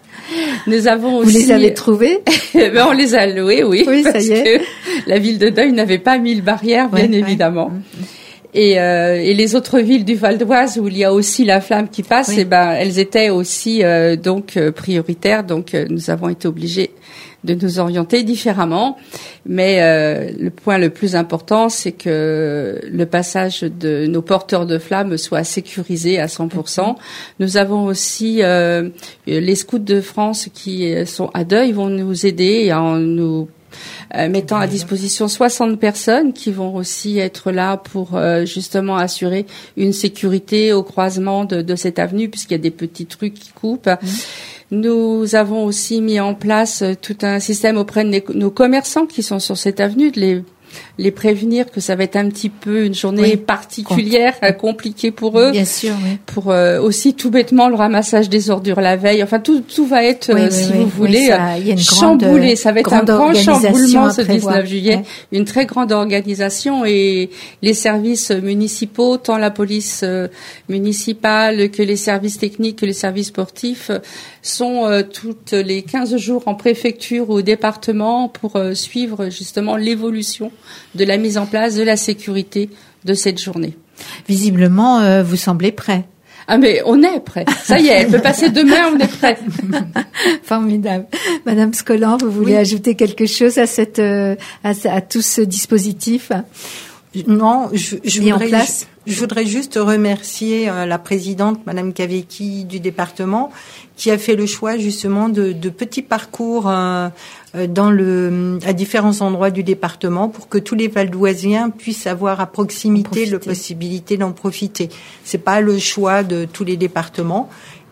Nous avons aussi. Vous les avez trouvés? Ben, on les a loués, oui. Oui, parce ça y est. Que la ville de Deuil n'avait pas mille barrières, bien ouais, évidemment. Ouais. Et, euh, et les autres villes du Val d'Oise où il y a aussi la flamme qui passe, oui. et ben elles étaient aussi euh, donc euh, prioritaires. Donc euh, nous avons été obligés de nous orienter différemment. Mais euh, le point le plus important, c'est que le passage de nos porteurs de flammes soit sécurisé à cent pour cent. Nous avons aussi euh, les scouts de France qui sont à Deuil vont nous aider en nous Euh, mettant à disposition soixante personnes qui vont aussi être là pour euh, justement assurer une sécurité au croisement de, de cette avenue puisqu'il y a des petits trucs qui coupent. Mmh. Nous avons aussi mis en place tout un système auprès de les, nos commerçants qui sont sur cette avenue, de les les prévenir que ça va être un petit peu une journée oui. particulière, Com- compliquée pour eux. Bien sûr, oui. Pour euh, aussi tout bêtement le ramassage des ordures la veille. Enfin, tout tout va être, oui, euh, oui, si oui, vous voulez, oui, ça, y a une chamboulé. Grande, ça va être un grand chamboulement ce dix-neuf juillet. Ouais. Une très grande organisation et les services municipaux, tant la police euh, municipale que les services techniques, que les services sportifs, sont euh, toutes les quinze jours en préfecture ou au département pour euh, suivre justement l'évolution de la mise en place de la sécurité de cette journée. Visiblement, euh, vous semblez prêt. Ah mais on est prêt. Ça y est, elle peut passer demain, on est prêt. Formidable. Madame Scollan, vous voulez oui. ajouter quelque chose à cette euh, à, à tout ce dispositif? Non, je, je mis voudrais, en place. Je, je voudrais juste remercier euh, la présidente, Madame Cavecchi du département, qui a fait le choix justement de, de petits parcours euh, dans le à différents endroits du département pour que tous les Valdoisiens puissent avoir à proximité la possibilité d'en profiter. C'est pas le choix de tous les départements.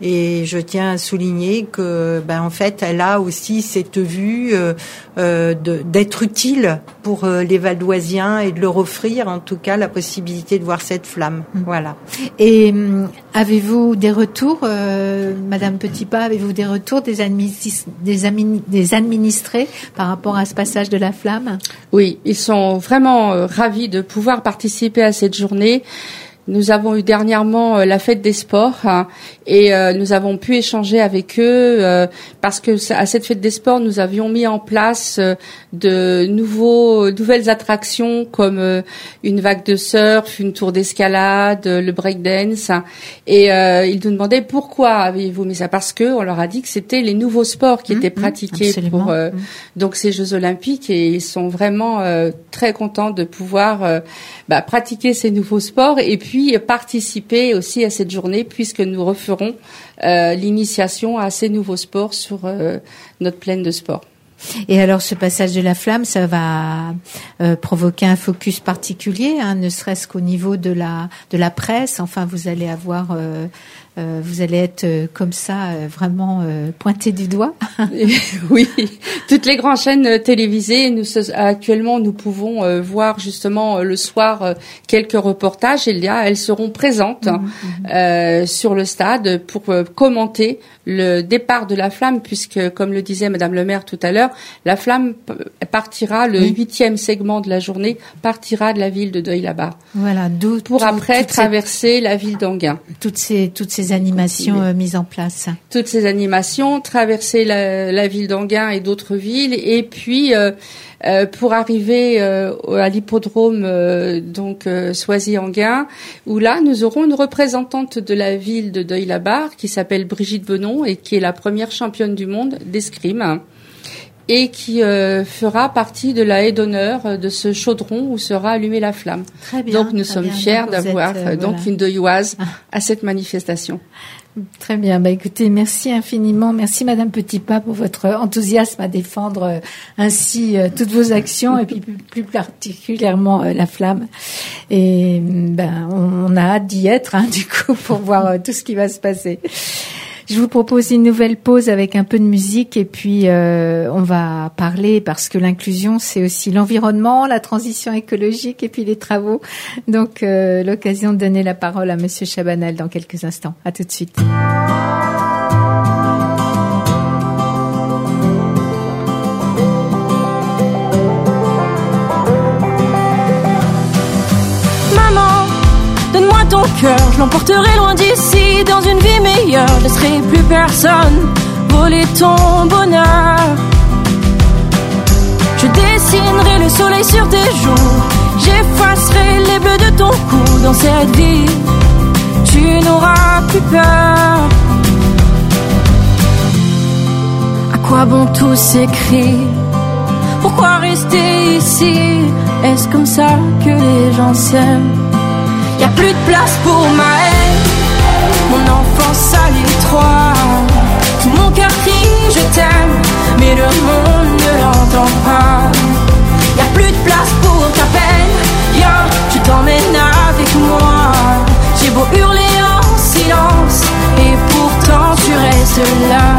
Et je tiens à souligner que, ben, en fait, elle a aussi cette vue euh, euh, de, d'être utile pour euh, les Valdoisiens et de leur offrir, en tout cas, la possibilité de voir cette flamme. Mmh. Voilà. Et hum, avez-vous des retours, euh, Madame Petitpas, avez-vous des retours des, administ- des, amini- des administrés par rapport à ce passage de la flamme? Oui, ils sont vraiment euh, ravis de pouvoir participer à cette journée. Nous avons eu dernièrement euh, la fête des sports hein, et euh, nous avons pu échanger avec eux euh, parce que à cette fête des sports nous avions mis en place euh, de nouveaux nouvelles attractions comme euh, une vague de surf, une tour d'escalade, euh, le breakdance hein, et euh, ils nous demandaient pourquoi avez-vous mis ça, parce que on leur a dit que c'était les nouveaux sports qui mmh, étaient pratiqués absolument. pour euh, mmh. donc ces Jeux Olympiques, et ils sont vraiment euh, très contents de pouvoir euh, bah, pratiquer ces nouveaux sports et puis puis participer aussi à cette journée puisque nous referons euh, l'initiation à ces nouveaux sports sur euh, notre plaine de sport. Et alors, ce passage de la flamme, ça va euh, provoquer un focus particulier, hein, ne serait-ce qu'au niveau de la de la presse. Enfin, vous allez avoir, euh, euh, vous allez être euh, comme ça, euh, vraiment euh, pointé du doigt. Oui, toutes les grandes chaînes télévisées. Nous actuellement, nous pouvons euh, voir justement euh, le soir euh, quelques reportages. Et là, elles seront présentes mmh, euh, sur le stade pour euh, commenter le départ de la flamme, puisque, comme le disait Madame le maire tout à l'heure, la flamme partira, le huitième segment de la journée partira de la ville de Deuil-la-Barre. Voilà, d'où pour tout, après traverser ces, la ville d'Enghien. Toutes ces toutes ces animations euh, mises en place. Toutes ces animations, traverser la, la ville d'Enghien et d'autres villes, et puis euh, euh, pour arriver euh, à l'hippodrome euh, donc euh, Soisy-Enghien, où là nous aurons une représentante de la ville de Deuil-la-Barre qui s'appelle Brigitte Benon et qui est la première championne du monde d'escrime, et qui euh, fera partie de la haie d'honneur de ce chaudron où sera allumée la flamme. Très bien. Donc nous sommes bien. fiers donc d'avoir êtes, euh, donc voilà. une Deuilloise à cette manifestation. Très bien. Bah écoutez, merci infiniment, merci Madame Petitpas pour votre enthousiasme à défendre euh, ainsi euh, toutes vos actions et puis plus, plus particulièrement euh, la flamme. Et ben on, on a hâte d'y être hein, du coup pour voir euh, tout ce qui va se passer. Je vous propose une nouvelle pause avec un peu de musique et puis euh, on va parler, parce que l'inclusion c'est aussi l'environnement, la transition écologique et puis les travaux. Donc euh, l'occasion de donner la parole à Monsieur Chabanel dans quelques instants. À tout de suite. Donne-moi ton cœur, je l'emporterai loin d'ici, dans une vie meilleure. Je laisserai plus personne voler ton bonheur. Je dessinerai le soleil sur tes joues, j'effacerai les bleus de ton cou. Dans cette vie, tu n'auras plus peur. À quoi bon tous ces cris? Pourquoi rester ici? Est-ce comme ça que les gens s'aiment? Y'a plus de place pour ma haine, mon enfance à l'étroit. Tout mon cœur crie je t'aime, mais le monde ne l'entend pas. Y'a plus de place pour ta peine, viens, je t'emmène avec moi. J'ai beau hurler en silence, et pourtant tu restes là.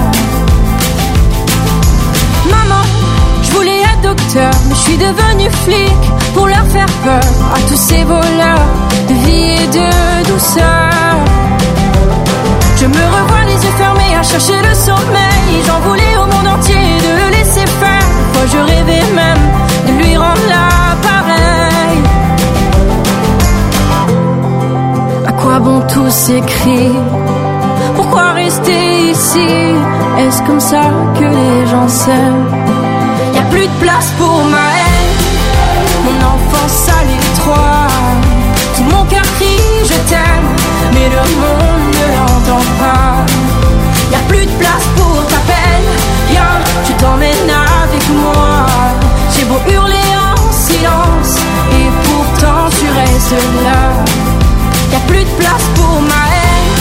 Maman, je voulais être docteur, mais je suis devenue flic pour leur faire peur à tous ces voleurs de vie et de douceur. Je me revois les yeux fermés à chercher le sommeil. J'en voulais au monde entier de le laisser faire. Parfois je rêvais même de lui rendre l'appareil. À quoi bon tous ces cris? Pourquoi rester ici? Est-ce comme ça que les gens s'aiment? Y'a plus de place pour ma haine, mon enfance à l'étroit. Tout mon cœur crie je t'aime, mais le monde ne l'entend pas. Y'a plus de place pour ta peine, viens, je t'emmène avec moi. J'ai beau hurler en silence, et pourtant tu restes là. Y'a plus de place pour ma haine,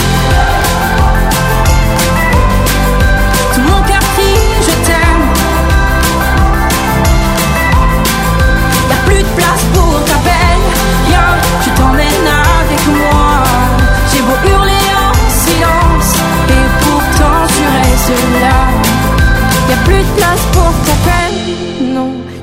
tout mon cœur crie je t'aime. Y'a plus de place pour ta peine, viens, je t'emmène avec moi. J'ai beau hurler en silence, et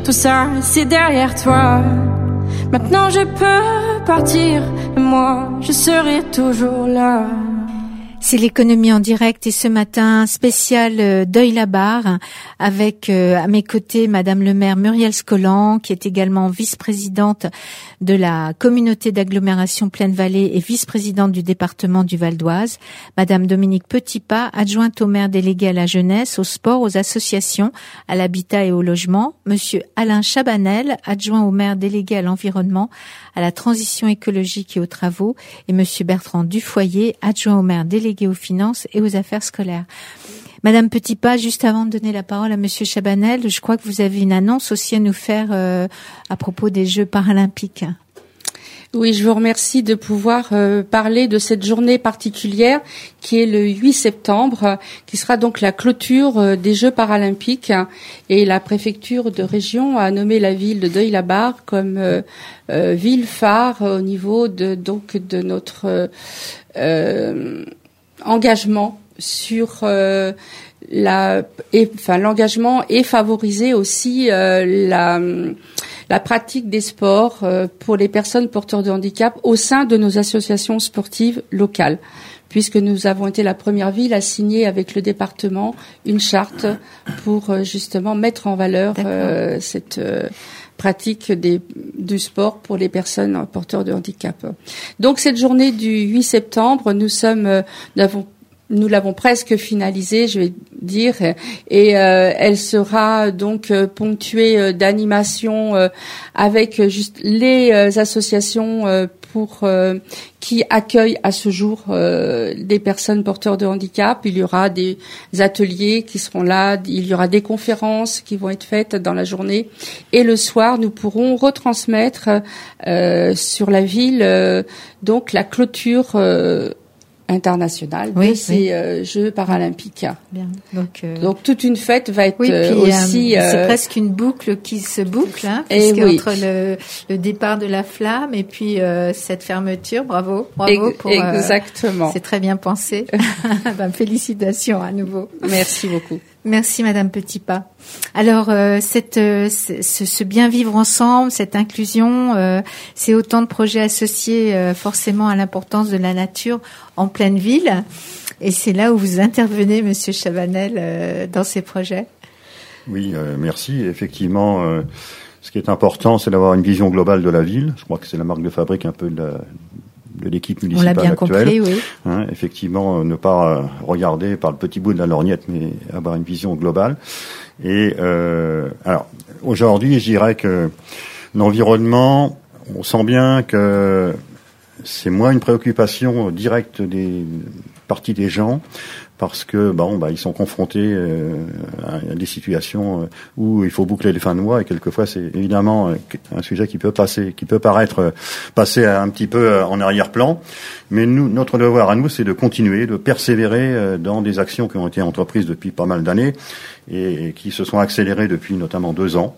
tout ça c'est derrière toi. Maintenant je peux partir et moi je serai toujours là. C'est l'économie en direct et ce matin spécial euh, Deuil-la-Barre avec euh, à mes côtés Madame le maire Muriel Scollan qui est également vice-présidente de la communauté d'agglomération Plaine-Vallée et vice-présidente du département du Val d'Oise, Madame Dominique Petitpas, adjointe au maire délégué à la jeunesse, au sport, aux associations, à l'habitat et au logement, Monsieur Alain Chabanel, adjoint au maire délégué à l'environnement, à la transition écologique et aux travaux, et Monsieur Bertrand Dufoyer, adjoint au maire délégué aux finances et aux affaires scolaires. Madame Petitpas, juste avant de donner la parole à Monsieur Chabanel, je crois que vous avez une annonce aussi à nous faire euh, à propos des Jeux paralympiques. Oui, je vous remercie de pouvoir euh, parler de cette journée particulière qui est le huit septembre, qui sera donc la clôture euh, des Jeux paralympiques. Et la préfecture de région a nommé la ville de Deuil-la-Barre comme euh, euh, ville phare au niveau de donc de notre euh, euh, engagement sur euh, la et, enfin l'engagement et favoriser aussi euh, la la pratique des sports euh, pour les personnes porteurs de handicap au sein de nos associations sportives locales, puisque nous avons été la première ville à signer avec le département une charte pour euh, justement mettre en valeur euh, cette euh, pratique des, du sport pour les personnes porteurs de handicap. Donc cette journée du huit septembre, nous sommes, euh, nous avons Nous l'avons presque finalisée, je vais dire, et euh, elle sera donc euh, ponctuée euh, d'animations euh, avec euh, juste les euh, associations euh, pour euh, qui accueillent à ce jour euh, des personnes porteurs de handicap. Il y aura des ateliers qui seront là, il y aura des conférences qui vont être faites dans la journée, et le soir nous pourrons retransmettre euh, sur la ville euh, donc la clôture euh, internationale oui, de ces oui. euh, Jeux paralympiques. Bien. Donc, euh... donc toute une fête va être oui, euh, puis, aussi. Euh, c'est euh... presque une boucle qui se boucle, hein, et puisque oui. entre le, le départ de la flamme et puis euh, cette fermeture, bravo, bravo Ex- pour. Exactement. Euh, c'est très bien pensé. Ben, félicitations à nouveau. Merci beaucoup. Merci Madame Petitpas. Alors euh, cette euh, ce, ce bien vivre ensemble, cette inclusion, euh, c'est autant de projets associés euh, forcément à l'importance de la nature en pleine ville. Et c'est là où vous intervenez, Monsieur Chabanel, euh, dans ces projets. Oui, euh, merci. Effectivement, euh, ce qui est important, c'est d'avoir une vision globale de la ville. Je crois que c'est la marque de fabrique un peu de la de l'équipe municipale actuelle. On l'a bien actuelle. compris, oui. Hein, effectivement, euh, ne pas euh, regarder par le petit bout de la lorgnette, mais avoir une vision globale. Et euh, alors, aujourd'hui, je dirais que l'environnement, on sent bien que c'est moins une préoccupation directe des parties des gens, parce que bon, bah, ils sont confrontés euh, à des situations où il faut boucler les fins de mois, et quelquefois c'est évidemment un sujet qui peut passer, qui peut paraître passer un petit peu en arrière-plan. Mais nous, notre devoir à nous, c'est de continuer, de persévérer dans des actions qui ont été entreprises depuis pas mal d'années et qui se sont accélérées depuis notamment deux ans.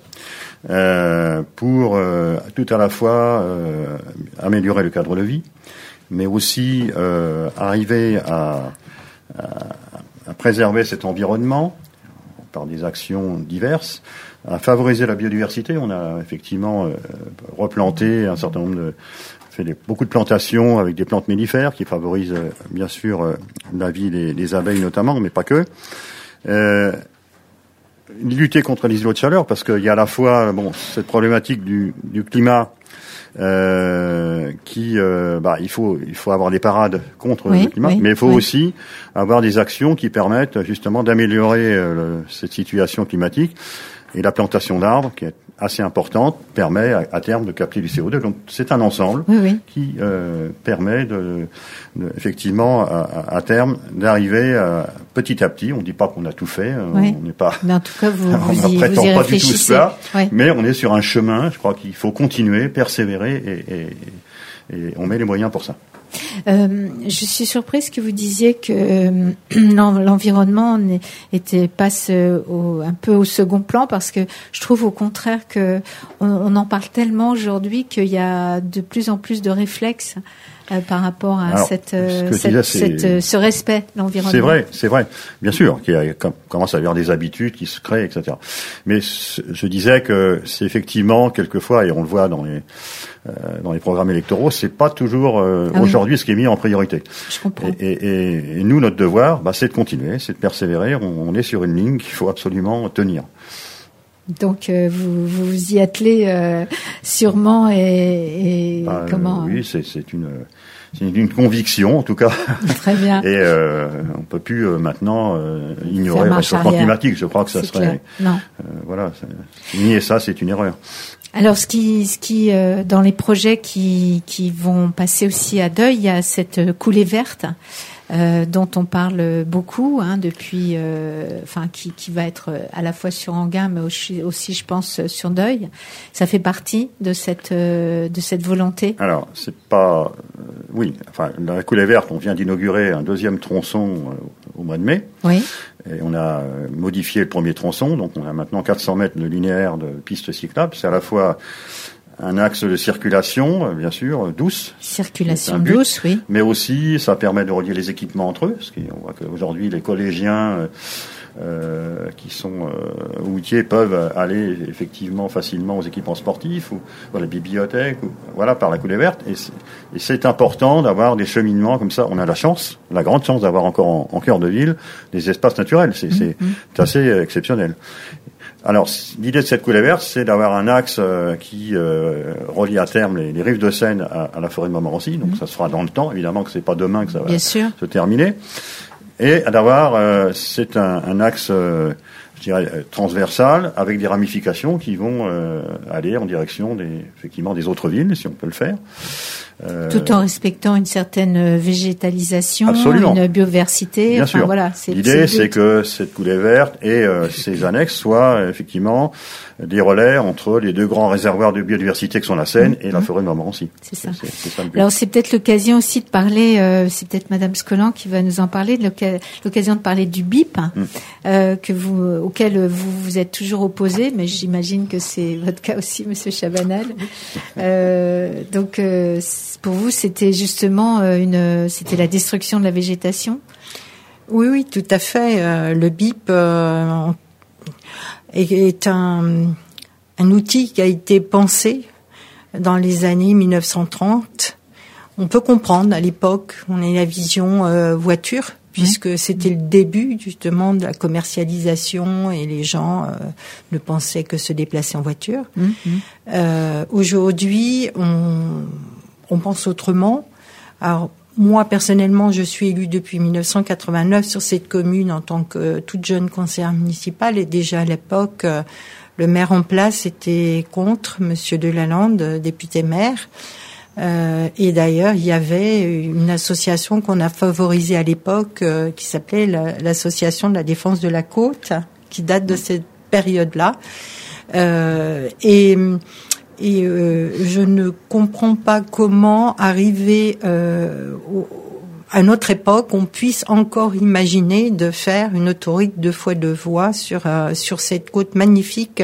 Euh, pour euh, tout à la fois euh, améliorer le cadre de vie, mais aussi euh, arriver à, à, à préserver cet environnement par des actions diverses, à favoriser la biodiversité. On a effectivement euh, replanté un certain nombre de fait des, beaucoup de plantations avec des plantes mellifères qui favorisent euh, bien sûr euh, la vie des, des abeilles notamment, mais pas que. Euh, lutter contre les îlots de chaleur, parce qu'il y a à la fois bon cette problématique du, du climat euh, qui euh, bah il faut il faut avoir des parades contre oui, le climat, oui, mais il faut oui. aussi avoir des actions qui permettent justement d'améliorer euh, le, cette situation climatique. Et la plantation d'arbres, qui est assez importante, permet à, à terme de capter du C O deux. Donc c'est un ensemble oui, oui. qui euh, permet de, de effectivement à, à terme d'arriver à, petit à petit. On ne dit pas qu'on a tout fait, oui. on n'est pas. Mais en tout cas, vous, on vous y, ne prétend vous y pas du tout cela, oui. mais on est sur un chemin. Je crois qu'il faut continuer, persévérer, et, et, et on met les moyens pour ça. Euh, je suis surprise que vous disiez que euh, l'environnement était passe au, un peu au second plan, parce que je trouve au contraire que on, on en parle tellement aujourd'hui qu'il y a de plus en plus de réflexes euh, par rapport à Alors, cette, ce, cette, disais, cette euh, ce respect de l'environnement. C'est vrai, c'est vrai, bien sûr, qu'il y a, commence à y avoir des habitudes qui se créent, et cetera. Mais je disais que c'est effectivement quelquefois, et on le voit dans les euh, dans les programmes électoraux, c'est pas toujours euh, ah aujourd'hui oui. ce qui est mis en priorité. Je comprends. Et, et, et nous, notre devoir, bah, c'est de continuer, c'est de persévérer. On, on est sur une ligne qu'il faut absolument tenir. Donc euh, vous vous y attelez euh, sûrement et, et bah, comment Oui, c'est, c'est une c'est une conviction en tout cas. Très bien. Et euh, on peut plus euh, maintenant euh, ignorer le réchauffement climatique. Je crois que ça c'est serait non. Euh, voilà, nier ça, c'est une erreur. Alors, ce qui, ce qui, euh, dans les projets qui, qui vont passer aussi à Deuil, il y a cette coulée verte euh, dont on parle beaucoup hein, depuis, euh, enfin, qui, qui va être à la fois sur Enghien, mais aussi, aussi, je pense, sur Deuil. Ça fait partie de cette, euh, de cette volonté. Alors, c'est pas, euh, oui, enfin, la coulée verte, on vient d'inaugurer un deuxième tronçon euh, au mois de mai. Oui. Et on a modifié le premier tronçon, donc on a maintenant quatre cents mètres de linéaire de pistes cyclables. C'est à la fois un axe de circulation, bien sûr, douce. Circulation douce, oui. Mais aussi, ça permet de relier les équipements entre eux, parce qu'on voit qu'aujourd'hui, les collégiens euh, qui sont euh, routiers peuvent aller effectivement facilement aux équipements sportifs ou à la bibliothèque, ou, voilà, par la coulée verte. Et c'est, et c'est important d'avoir des cheminements comme ça. On a la chance, la grande chance d'avoir encore en, en cœur de ville des espaces naturels. C'est, c'est, mm-hmm. c'est assez exceptionnel. Alors, l'idée de cette coulée verte, c'est d'avoir un axe euh, qui euh, relie à terme les, les rives de Seine à, à la forêt de Montmorency. Donc, mmh. ça se fera dans le temps. Évidemment que c'est pas demain que ça va Bien sûr. se terminer. Et d'avoir, euh, c'est un, un axe, euh, je dirais, transversal avec des ramifications qui vont euh, aller en direction des, effectivement, des autres villes, si on peut le faire. Euh, Tout en respectant une certaine végétalisation, absolument. Une biodiversité. Bien enfin, sûr. Voilà, c'est, L'idée, c'est, c'est que cette coulée verte et euh, ses annexes soient euh, effectivement des relais entre les deux grands réservoirs de biodiversité que sont la Seine mmh. et la forêt de Montmorency. C'est ça. C'est, c'est ça le but. Alors, c'est peut-être l'occasion aussi de parler, euh, c'est peut-être Madame Scollan qui va nous en parler, de l'occasion de parler du B I P, mmh. euh, que vous, auquel vous vous êtes toujours opposé, mais j'imagine que c'est votre cas aussi, Monsieur Chabanel. euh, donc, euh, pour vous, c'était justement une, c'était la destruction de la végétation. Oui, oui, tout à fait. Euh, le B I P euh, est, est un, un outil qui a été pensé dans les années mille neuf cent trente. On peut comprendre à l'époque, on a la vision euh, voiture, puisque mmh. c'était le début justement de la commercialisation et les gens euh, ne pensaient que se déplacer en voiture. Mmh. Euh, aujourd'hui, on On pense autrement. Alors, moi, personnellement, je suis élue depuis mille neuf cent quatre-vingt-neuf sur cette commune en tant que toute jeune conseillère municipale. Et déjà à l'époque, le maire en place était contre, Monsieur Delalande, député maire. Euh, et d'ailleurs, il y avait une association qu'on a favorisée à l'époque euh, qui s'appelait la, l'Association de la défense de la côte, qui date de cette période-là. Euh, et... Et euh, je ne comprends pas comment arriver euh, au, à notre époque, on puisse encore imaginer de faire une autoroute deux fois deux voies sur euh, sur cette côte magnifique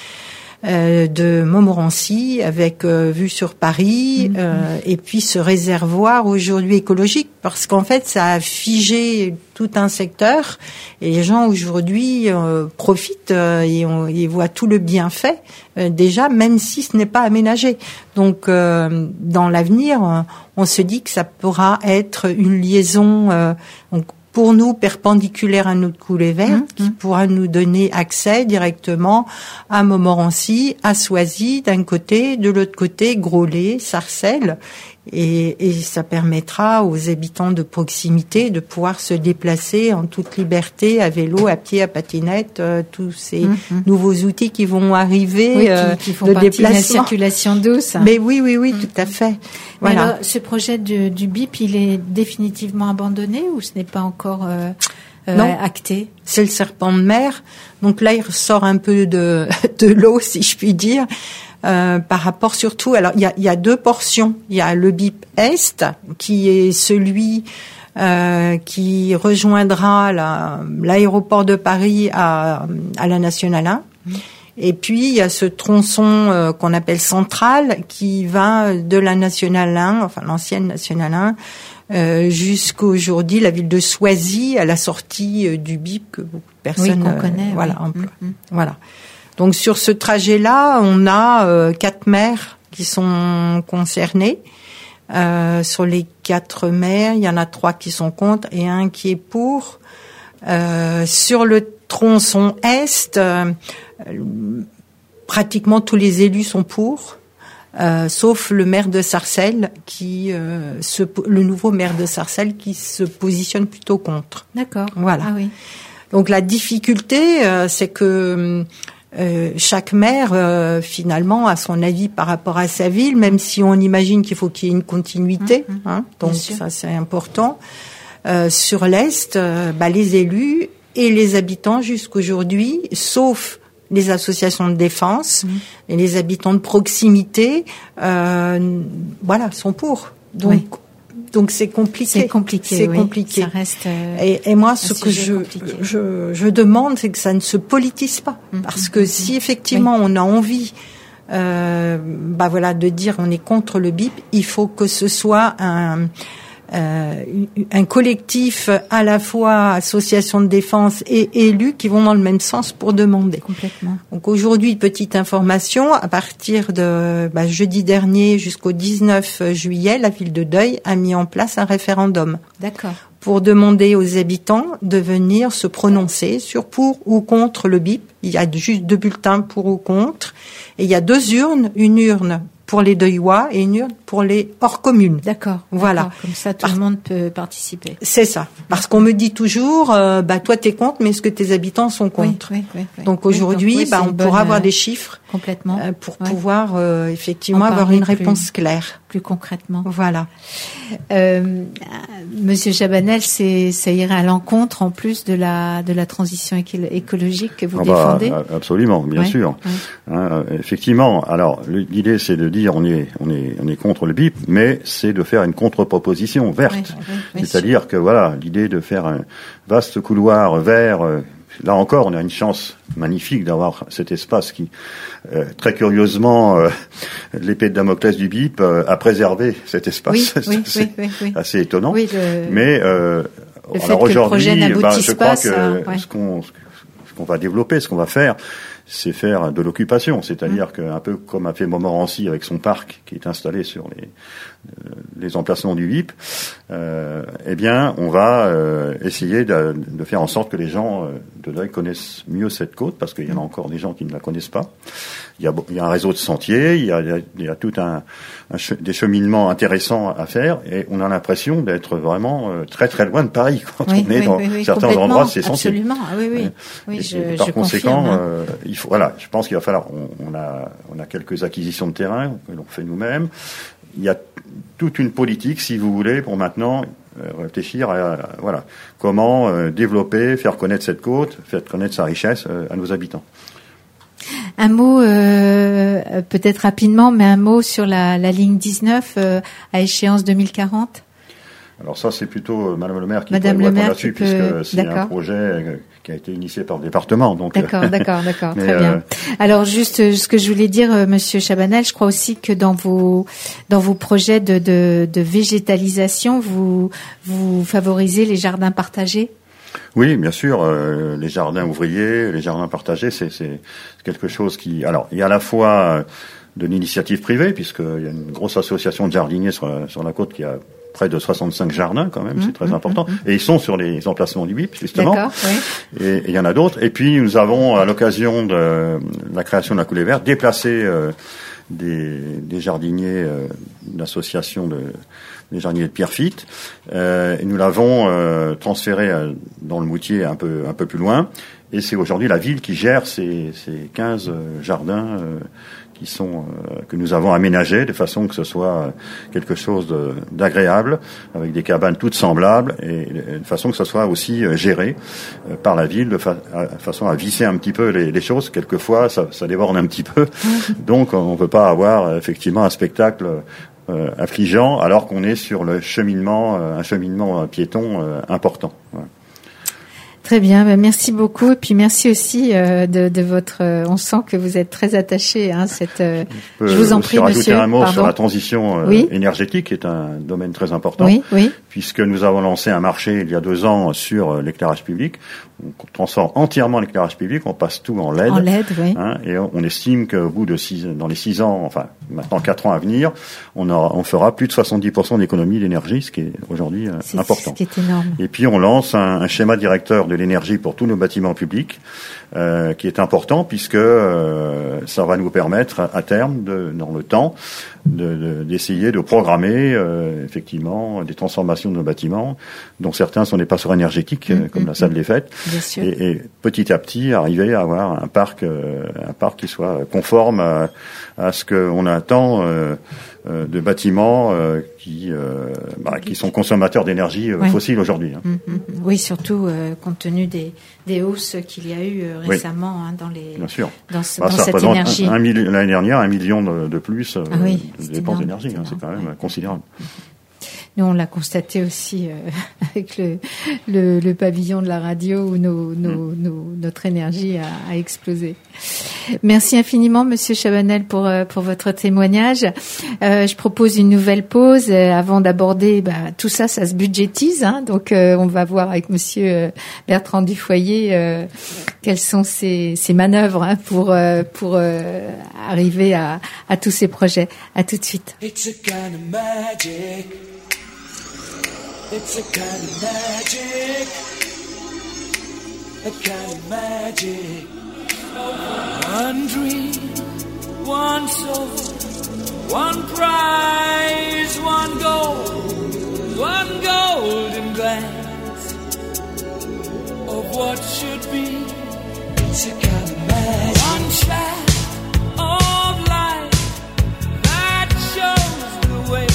euh, de Montmorency, avec euh, vue sur Paris, mmh. euh, et puis ce réservoir aujourd'hui écologique, parce qu'en fait, ça a figé tout un secteur, et les gens aujourd'hui euh, profitent euh, et, on, et voient tout le bienfait euh, déjà, même si ce n'est pas aménagé. Donc, euh, dans l'avenir, euh, on se dit que ça pourra être une liaison, euh, donc, pour nous perpendiculaire à notre coulée verte, mmh, qui mmh. pourra nous donner accès directement à Montmorency, à Soisy d'un côté, de l'autre côté Groslay, Sarcelles. Et, et ça permettra aux habitants de proximité de pouvoir se déplacer en toute liberté, à vélo, à pied, à patinette, euh, tous ces mmh. nouveaux outils qui vont arriver, oui, euh, qui, qui font de partie déplacement. De la circulation douce. Mais oui, oui, oui, mmh. tout à fait. Voilà. Alors, ce projet de, du B I P, il est définitivement abandonné ou ce n'est pas encore euh, euh, non. acté? C'est le serpent de mer. Donc là, il ressort un peu de, de l'eau, si je puis dire. Euh, par rapport surtout, alors il y a, il y a deux portions. Il y a le B I P Est, qui est celui euh, qui rejoindra la, l'aéroport de Paris à, à la Nationale un. Mmh. Et puis, il y a ce tronçon euh, qu'on appelle central qui va de la Nationale un, enfin l'ancienne Nationale un, euh, jusqu'aujourd'hui la ville de Soisy, à la sortie euh, du B I P que beaucoup de personnes oui, qu'on connaît, euh, voilà, oui. emploient. Mm-hmm. Voilà. Donc sur ce trajet-là, on a euh, quatre maires qui sont concernés. Euh, sur les quatre maires, il y en a trois qui sont contre et un qui est pour. Euh, sur le tronçon est, euh, pratiquement tous les élus sont pour, euh, sauf le maire de Sarcelles, qui euh, se, le nouveau maire de Sarcelles, qui se positionne plutôt contre. D'accord. Voilà. Ah oui. Donc la difficulté, euh, c'est que Euh, chaque maire, euh, finalement, a son avis par rapport à sa ville, même si on imagine qu'il faut qu'il y ait une continuité. Mmh, mmh, hein, donc ça, c'est important. Euh, sur l'Est, euh, bah, les élus et les habitants jusqu'aujourd'hui, sauf les associations de défense mmh. et les habitants de proximité, euh, voilà, sont pour. Donc, oui. Donc c'est compliqué. C'est compliqué. C'est oui. compliqué. Ça reste. Euh, et, et moi, ce que je, je je demande, c'est que ça ne se politise pas, mmh, parce que mmh, si effectivement oui. on a envie, euh, bah voilà, de dire on est contre le B I P, il faut que ce soit un euh, un collectif à la fois association de défense et élus qui vont dans le même sens pour demander. Complètement. Donc aujourd'hui, petite information, à partir de bah, jeudi dernier jusqu'au dix-neuf juillet, la ville de Deuil a mis en place un référendum. D'accord. Pour demander aux habitants de venir se prononcer sur pour ou contre le B I P. Il y a juste deux bulletins pour ou contre. Et il y a deux urnes, une urne pour les Deuillois et une urne pour les hors communes. D'accord. Voilà. D'accord. Comme ça, tout Par... le monde peut participer. C'est ça. Parce qu'on me dit toujours, euh, bah toi t'es contre, mais est-ce que tes habitants sont contre ? Oui, oui, oui, oui. Donc aujourd'hui, oui, donc, oui, bah on pourra bonne, avoir des chiffres complètement euh, pour ouais. pouvoir euh, effectivement avoir une réponse plus, claire. Plus concrètement. Voilà. Euh, Monsieur Chabanel, c'est ça irait à l'encontre en plus de la de la transition éco- écologique que vous ah défendez. Bah, absolument, bien ouais, sûr. Ouais. Hein, effectivement. Alors l'idée c'est de dire on est on est on est contre le B I P, mais c'est de faire une contre-proposition verte. Ouais, ouais, C'est-à-dire sûr. que voilà, l'idée de faire un vaste couloir vert. Euh, Là encore, on a une chance magnifique d'avoir cet espace qui, euh, très curieusement, euh, l'épée de Damoclès du B I P euh, a préservé cet espace. Oui, c'est oui, assez, oui, oui. assez étonnant. Oui, le, Mais euh, le fait alors que aujourd'hui, le projet n'aboutisse bah, je crois pas, que ça, ouais. ce qu'on ce qu'on va développer, ce qu'on va faire, c'est faire de l'occupation, c'est-à-dire mmh. qu'un peu comme a fait Montmorency avec son parc qui est installé sur les les emplacements du B I P, euh, eh bien, on va euh, essayer de, de faire en sorte que les gens euh, de Deuil connaissent mieux cette côte, parce qu'il y en a encore des gens qui ne la connaissent pas. Il y a, il y a un réseau de sentiers, il y a, il y a, il y a tout un, un che, des cheminements intéressants à faire, et on a l'impression d'être vraiment euh, très très loin de Paris quand oui, on est oui, dans oui, oui, certains endroits, c'est sensible. Absolument, ah, oui, oui. oui et, je, et par je conséquent, confirme, hein. euh, il faut, voilà, je pense qu'il va falloir, on, on a, on a quelques acquisitions de terrain que l'on fait nous-mêmes. Il y a toute une politique, si vous voulez, pour maintenant euh, réfléchir à, à voilà comment euh, développer, faire connaître cette côte, faire connaître sa richesse euh, à nos habitants. Un mot, euh, peut-être rapidement, mais un mot sur la, la ligne dix-neuf euh, à échéance deux mille quarante. Alors ça, c'est plutôt euh, Madame le maire qui Madame peut le maire là-dessus, peut... puisque c'est d'accord. un projet euh, qui a été initié par le département. Donc d'accord, euh, d'accord, d'accord, mais, très bien. Euh... Alors juste ce que je voulais dire, euh, Monsieur Chabanel, je crois aussi que dans vos dans vos projets de, de, de végétalisation, vous vous favorisez les jardins partagés. Oui, bien sûr, euh, les jardins ouvriers, les jardins partagés, c'est, c'est quelque chose qui... Alors, il y a à la fois de l'initiative privée, puisqu'il y a une grosse association de jardiniers sur, sur la côte qui a près de soixante-cinq jardins quand même, mmh, c'est très mmh, important. Mmh. Et ils sont sur les emplacements du B I P, justement. D'accord, oui. Et il y en a d'autres. Et puis, nous avons, à l'occasion de la création de la coulée verte, déplacé euh, des, des jardiniers euh, d'une association de... les jardiniers de Pierrefitte, euh, et nous l'avons euh, transféré euh, dans le Moutier un peu un peu plus loin, et c'est aujourd'hui la ville qui gère ces, ces quinze euh, jardins euh, qui sont euh, que nous avons aménagés de façon que ce soit quelque chose de, d'agréable, avec des cabanes toutes semblables, et de façon que ce soit aussi euh, géré euh, par la ville de, fa- à, de façon à visser un petit peu les, les choses. Quelquefois, ça, ça déborde un petit peu, donc on ne peut pas avoir euh, effectivement un spectacle Euh, affligeant, alors qu'on est sur le cheminement, euh, un cheminement euh, piéton euh, important. Ouais. Très bien, ben merci beaucoup et puis merci aussi euh, de, de votre. Euh, on sent que vous êtes très attaché à hein, cette. Euh, je, je vous en prie, rajouter monsieur. un mot Pardon. sur la transition euh, oui. énergétique, qui est un domaine très important. Oui, oui. Puisque nous avons lancé un marché il y a deux ans sur euh, l'éclairage public. On transforme entièrement l'éclairage public, on passe tout en L E D. En L E D, oui. Hein, et on, on estime qu'au bout de six, dans les six ans, enfin maintenant quatre ans à venir, on, aura, on fera plus de soixante-dix pour cent d'économie d'énergie, ce qui est aujourd'hui euh, c'est, important. Ce qui est énorme. Et puis on lance un, un schéma directeur de l'énergie pour tous nos bâtiments publics, euh, qui est important puisque euh, ça va nous permettre à, à terme, de, dans le temps, de, de, d'essayer de programmer euh, effectivement des transformations de nos bâtiments, dont certains sont des passoires énergétiques, mmh, comme mmh, la salle des fêtes, et, et petit à petit arriver à avoir un parc, euh, un parc qui soit conforme à, à ce qu'on attend euh, euh, de bâtiments euh, qui, euh, bah, qui sont consommateurs d'énergie euh, oui. fossile aujourd'hui. Hein. Mmh, mmh. Oui, surtout euh, compte tenu des, des hausses qu'il y a eu euh, récemment oui. hein, dans les Bien sûr. dans, ce, bah, dans ça cette représente énergie. Un, un million, l'année dernière, un million de, de plus euh, ah oui, de dépenses d'énergie. C'est, hein, c'est quand même ouais. considérable. Nous, on l'a constaté aussi euh, avec le, le, le pavillon de la radio où nos, nos, mmh. nos, notre énergie a, a explosé. Merci infiniment, Monsieur Chabanel, pour, pour votre témoignage. Euh, je propose une nouvelle pause euh, avant d'aborder bah, tout ça, ça se budgétise. Hein, donc, euh, on va voir avec Monsieur Bertrand Dufoyer euh, quelles sont ces, ces manœuvres hein, pour, euh, pour euh, arriver à, à tous ces projets. À tout de suite. It's a kind of magic. It's a kind of magic, a kind of magic. One dream, one soul, one prize, one goal, one golden glance of what should be. It's a kind of magic. One shaft of light that shows the way.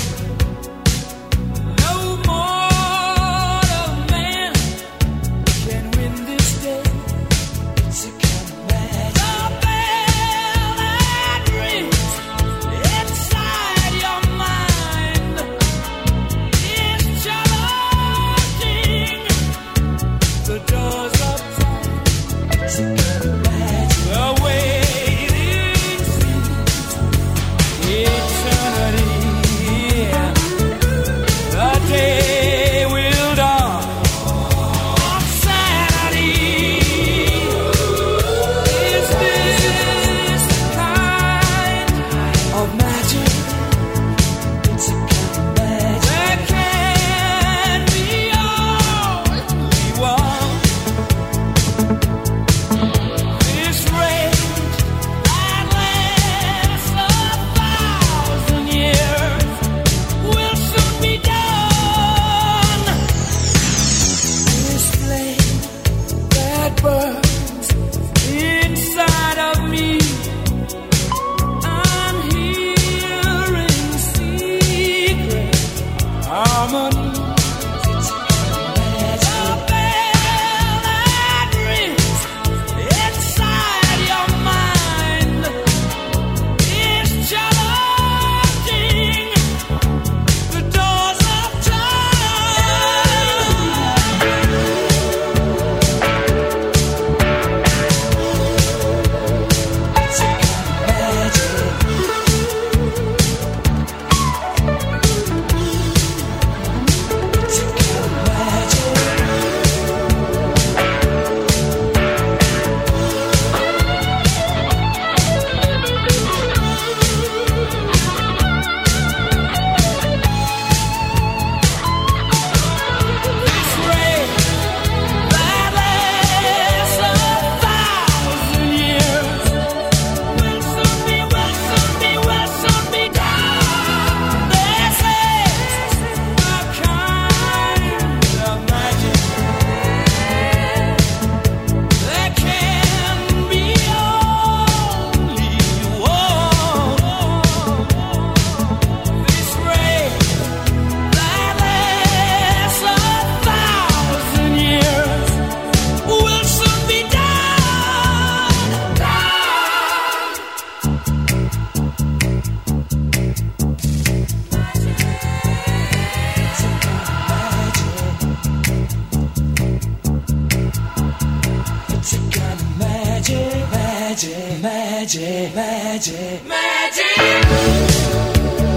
It's a kind of magic, magic, magic, magic, magic.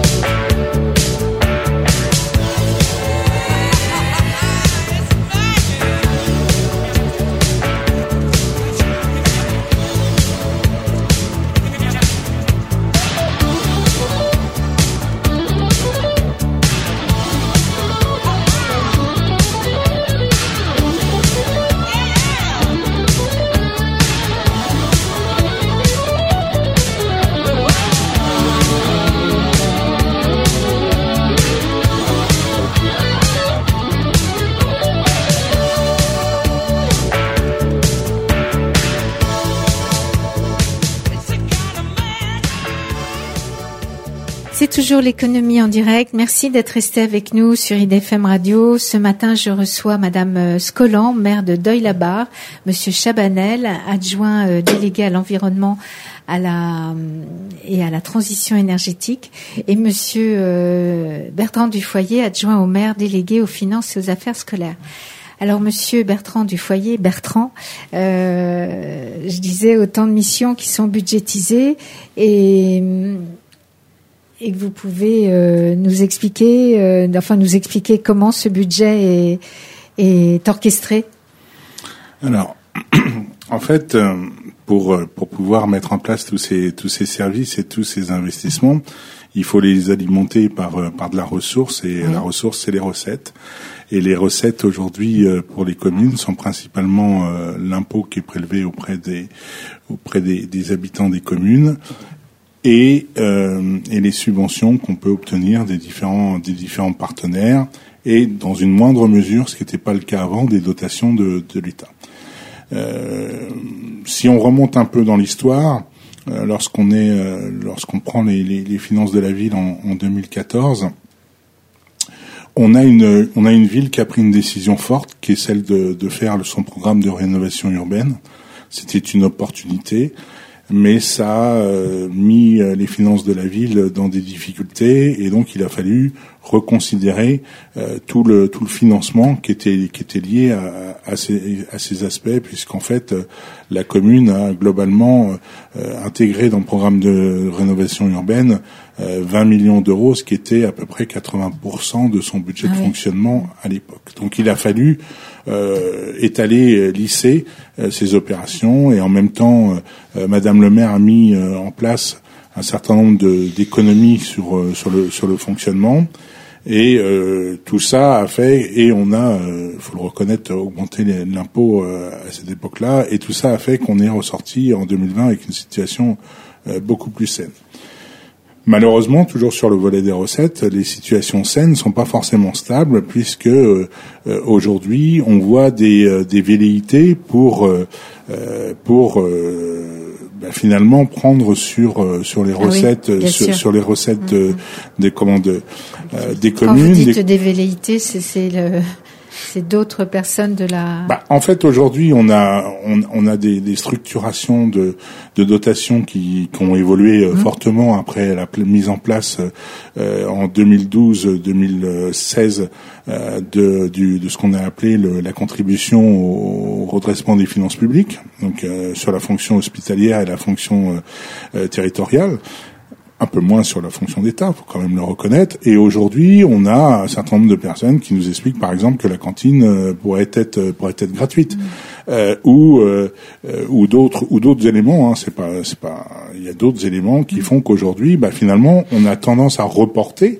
C'est toujours l'économie en direct. Merci d'être resté avec nous sur I D F M Radio. Ce matin, je reçois Madame Scolan, maire de Deuil-la-Barre, Monsieur Chabanel, adjoint euh, délégué à l'environnement à la, et à la transition énergétique, et Monsieur euh, Bertrand Dufoyer, adjoint au maire délégué aux finances et aux affaires scolaires. Alors, Monsieur Bertrand Dufoyer, Bertrand, euh, je disais autant de missions qui sont budgétisées et et que vous pouvez euh, nous expliquer, euh, enfin nous expliquer comment ce budget est, est orchestré. Alors, en fait, pour pour pouvoir mettre en place tous ces tous ces services et tous ces investissements, il faut les alimenter par par de la ressource, et oui. La ressource, c'est les recettes. Et les recettes aujourd'hui pour les communes sont principalement euh, l'impôt qui est prélevé auprès des auprès des, des habitants des communes. Et, euh, et les subventions qu'on peut obtenir des différents des différents partenaires, et dans une moindre mesure, ce qui n'était pas le cas avant, des dotations de, de l'État. Euh, si on remonte un peu dans l'histoire, euh, lorsqu'on est euh, lorsqu'on prend les, les, les finances de la ville en, en deux mille quatorze, on a une on a une ville qui a pris une décision forte, qui est celle de, de faire son programme de rénovation urbaine. C'était une opportunité, mais ça a euh, mis les finances de la ville dans des difficultés, et donc il a fallu reconsidérer euh, tout le tout le financement qui était qui était lié à, à ces à ces aspects, puisqu'en fait euh, la commune a globalement euh, intégré dans le programme de rénovation urbaine euh, vingt millions d'euros, ce qui était à peu près quatre-vingts pour cent de son budget ah de oui. fonctionnement à l'époque. Donc il a fallu euh, étaler, lisser euh, ces opérations, et en même temps euh, Madame le maire a mis euh, en place un certain nombre de, d'économies sur euh, sur le sur le fonctionnement, et euh, tout ça a fait, et on a, euh, faut le reconnaître, augmenté les, l'impôt euh, à cette époque-là, et tout ça a fait qu'on est ressorti en deux mille vingt avec une situation euh, beaucoup plus saine. Malheureusement, toujours sur le volet des recettes, les situations saines ne sont pas forcément stables, puisque euh, aujourd'hui on voit des, euh, des velléités pour euh, pour euh, bah, finalement prendre sur euh, sur les recettes ah oui, sur, sur les recettes mmh. de, des commandes euh, des Quand communes. Quand vous dites des, des velléités, c'est, c'est le c'est d'autres personnes de la. Bah, en fait, aujourd'hui, on a on, on a des, des structurations de de dotations qui, qui ont évolué mmh. fortement après la mise en place euh, en deux mille douze deux mille seize euh, de du de ce qu'on a appelé le, la contribution au redressement des finances publiques, donc euh, sur la fonction hospitalière et la fonction euh, territoriale. Un peu moins sur la fonction d'État, faut quand même le reconnaître. Et aujourd'hui, on a un certain nombre de personnes qui nous expliquent, par exemple, que la cantine euh, pourrait être euh, pourrait être gratuite, mmh. euh, ou euh, ou d'autres ou d'autres éléments. Hein, c'est pas c'est pas. Il y a d'autres éléments qui mmh. font qu'aujourd'hui, bah, finalement, on a tendance à reporter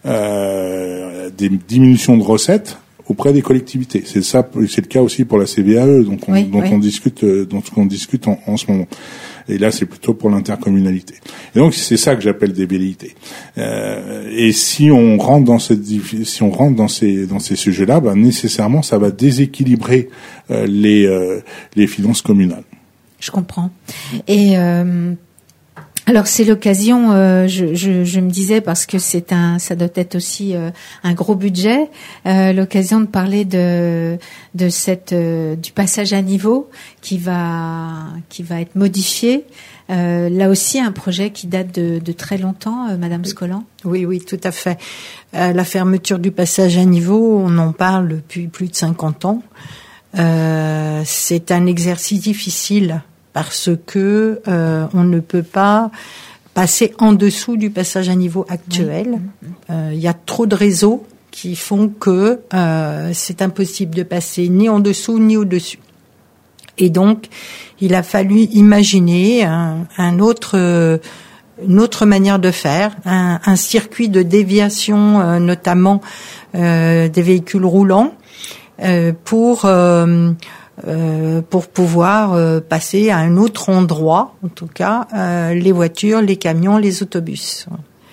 euh, des diminutions de recettes auprès des collectivités. C'est ça, c'est le cas aussi pour la C V A E, donc on, oui, dont oui. on discute, dont on discute en, en ce moment. Et là, c'est plutôt pour l'intercommunalité. Et donc, c'est ça que j'appelle des velléités. Euh, et si on rentre dans cette, si on rentre dans ces, dans ces sujets-là, ben, nécessairement, ça va déséquilibrer euh, les, euh, les finances communales. Je comprends. Et euh, alors, c'est l'occasion. Euh, je, je, je me disais, parce que c'est un, ça doit être aussi euh, un gros budget, euh, l'occasion de parler de de cette euh, du passage à niveau qui va qui va être modifié. Euh, là aussi, un projet qui date de, de très longtemps, euh, Madame Scolan. Oui, oui, tout à fait. Euh, la fermeture du passage à niveau, on en parle depuis plus de cinquante ans. Euh, c'est un exercice difficile parce que euh, on ne peut pas passer en dessous du passage à niveau actuel. Il oui. euh, y a trop de réseaux qui font que euh, c'est impossible de passer ni en dessous ni au-dessus. Et donc, il a fallu imaginer un, un autre, euh, une autre manière de faire, un, un circuit de déviation, euh, notamment euh, des véhicules roulants, euh, pour euh, euh, pour pouvoir euh, passer à un autre endroit, en tout cas, euh, les voitures, les camions, les autobus.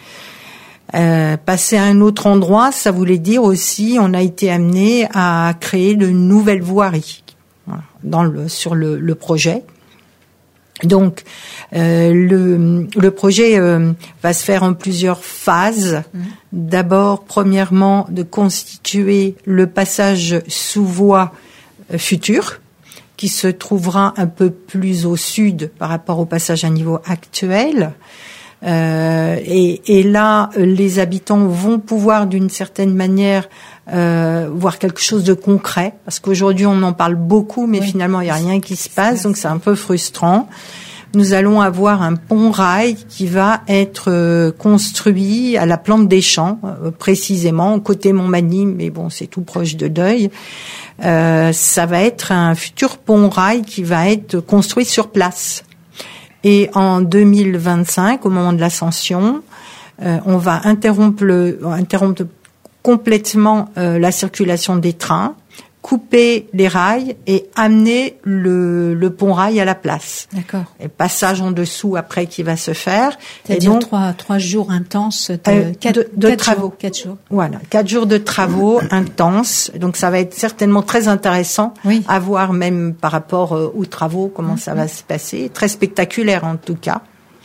Euh, passer à un autre endroit, ça voulait dire aussi, on a été amené à créer de nouvelles voiries voilà, dans le sur le, le projet. Donc, euh, le, le projet euh, va se faire en plusieurs phases. Mmh. D'abord, premièrement, de constituer le passage sous voie euh, futur, qui se trouvera un peu plus au sud par rapport au passage à niveau actuel. Euh, et, et là, les habitants vont pouvoir, d'une certaine manière, euh, voir quelque chose de concret, parce qu'aujourd'hui on en parle beaucoup, mais oui. finalement il n'y a rien qui se passe, donc c'est un peu frustrant. Nous allons avoir un pont-rail qui va être euh, construit à la Plante des Champs, euh, précisément côté Montmagny, mais bon, c'est tout proche de Deuil. Euh, ça va être un futur pont-rail qui va être construit sur place. Et en deux mille vingt-cinq, au moment de l'ascension, euh, on va interrompre, le, interrompre complètement euh, la circulation des trains, couper les rails et amener le, le pont-rail à la place. D'accord. Et passage en dessous après qui va se faire. C'est-à-dire et donc, trois, trois jours intenses de, euh, quatre, de, de quatre travaux. Jours, quatre jours. Voilà, quatre jours de travaux intenses. Donc ça va être certainement très intéressant oui. à voir même par rapport euh, aux travaux, comment mmh. ça va se passer. Très spectaculaire en tout cas.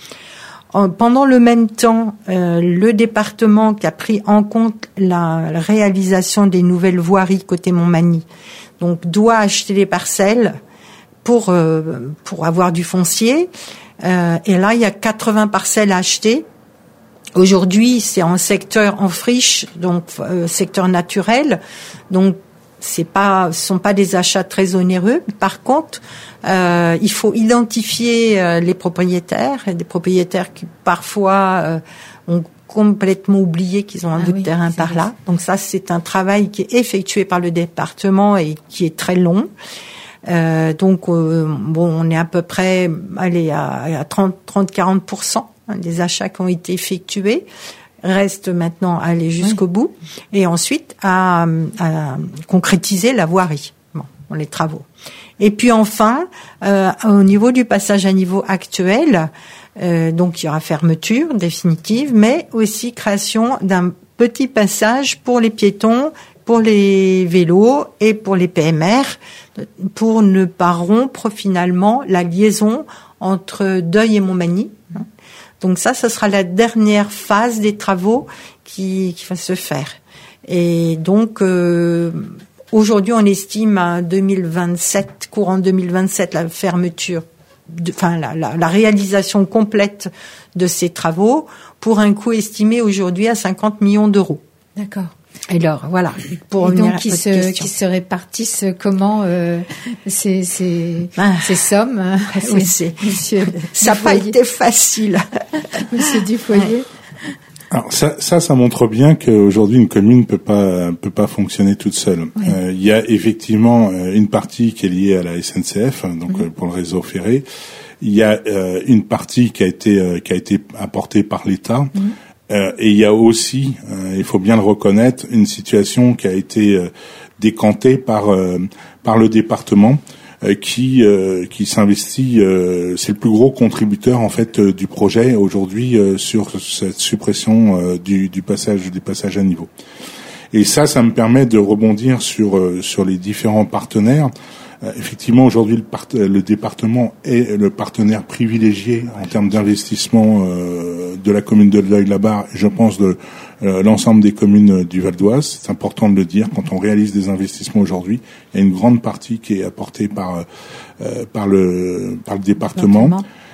Pendant le même temps, euh, le département qui a pris en compte la, la réalisation des nouvelles voiries côté Montmagny, donc doit acheter les parcelles pour euh, pour avoir du foncier. Euh, et là, il y a quatre-vingts parcelles à acheter. Aujourd'hui, c'est en secteur en friche, donc euh, secteur naturel. Donc c'est pas, ce sont pas des achats très onéreux. Par contre, euh, il faut identifier euh, les propriétaires, des propriétaires qui parfois euh, ont complètement oublié qu'ils ont un ah bout oui, de terrain par là. Donc ça, c'est un travail qui est effectué par le département et qui est très long. Euh, donc euh, bon, on est à peu près, allez, à, à trente à quarante pour cent hein, des achats qui ont été effectués. Reste maintenant à aller jusqu'au oui. bout et ensuite à, à concrétiser la voirie, bon, les travaux. Et puis enfin, euh, au niveau du passage à niveau actuel, euh, donc il y aura fermeture définitive, mais aussi création d'un petit passage pour les piétons, pour les vélos et pour les P M R, pour ne pas rompre finalement la liaison entre Deuil et Montmagny. Donc ça, ce sera la dernière phase des travaux qui, qui va se faire. Et donc, euh, aujourd'hui, on estime à deux mille vingt-sept, courant deux mille vingt-sept, la fermeture, de, enfin la, la, la réalisation complète de ces travaux pour un coût estimé aujourd'hui à cinquante millions d'euros. D'accord. Alors voilà. Pour et donc, qui se, qui se répartissent comment euh, ces, ces, ah, ces sommes hein, oui, c'est, monsieur ça n'a pas été facile. Monsieur Dufoyer. Alors ça, ça, ça montre bien qu'aujourd'hui une commune peut pas peut pas fonctionner toute seule. Il oui. euh, y a effectivement une partie qui est liée à la S N C F, donc oui. pour le réseau ferré. Il y a euh, une partie qui a été euh, qui a été apportée par l'État. Oui. Euh, et il y a aussi, euh, il faut bien le reconnaître, une situation qui a été euh, décantée par euh, par le département, euh, qui euh, qui s'investit. Euh, c'est le plus gros contributeur en fait euh, du projet aujourd'hui euh, sur cette suppression euh, du, du passage du passage à niveau. Et ça, ça me permet de rebondir sur euh, sur les différents partenaires. Euh, effectivement, aujourd'hui, le, part- le département est le partenaire privilégié en termes d'investissement euh, de la commune de Deuil-la-Barre, et je pense de euh, l'ensemble des communes du Val d'Oise. C'est important de le dire. Quand on réalise des investissements aujourd'hui, il y a une grande partie qui est apportée par euh, par le par le département.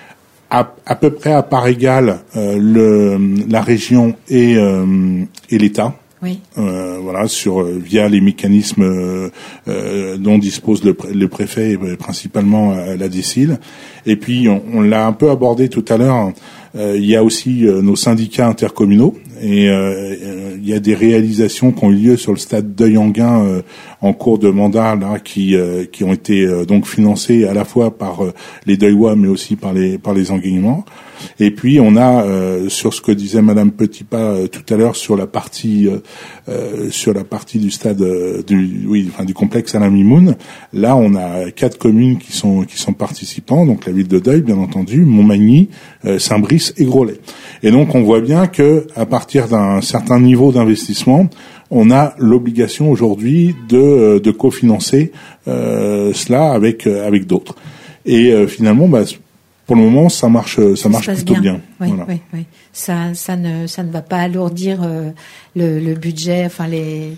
À, à peu près à part égale, euh, le, la région et, euh, et l'État. Oui. Euh, voilà, sur via les mécanismes euh, euh, dont dispose le, pré- le préfet, et principalement euh, la DSIL. Et puis on, on l'a un peu abordé tout à l'heure. Euh, il y a aussi euh, nos syndicats intercommunaux et euh, il y a des réalisations qui ont eu lieu sur le stade d'Euil-en-Guin euh, en cours de mandat là, qui euh, qui ont été euh, donc financées à la fois par euh, les Deuillois mais aussi par les par les engagements. Et puis on a euh, sur ce que disait Madame Petitpas euh, tout à l'heure sur la partie euh, euh, sur la partie du stade euh, du oui enfin du complexe Alain Mimoun. Là on a quatre communes qui sont qui sont participants, donc la ville de Deuil bien entendu, Montmagny, euh, Saint-Brice et Groslay. Et donc on voit bien que à partir d'un certain niveau d'investissement, on a l'obligation aujourd'hui de de cofinancer euh, cela avec avec d'autres. Et euh, finalement bah pour le moment, ça marche, ça, ça marche plutôt bien. bien. Oui, voilà. oui, oui. Ça, ça ne, ça ne va pas alourdir euh, le, le budget, enfin les.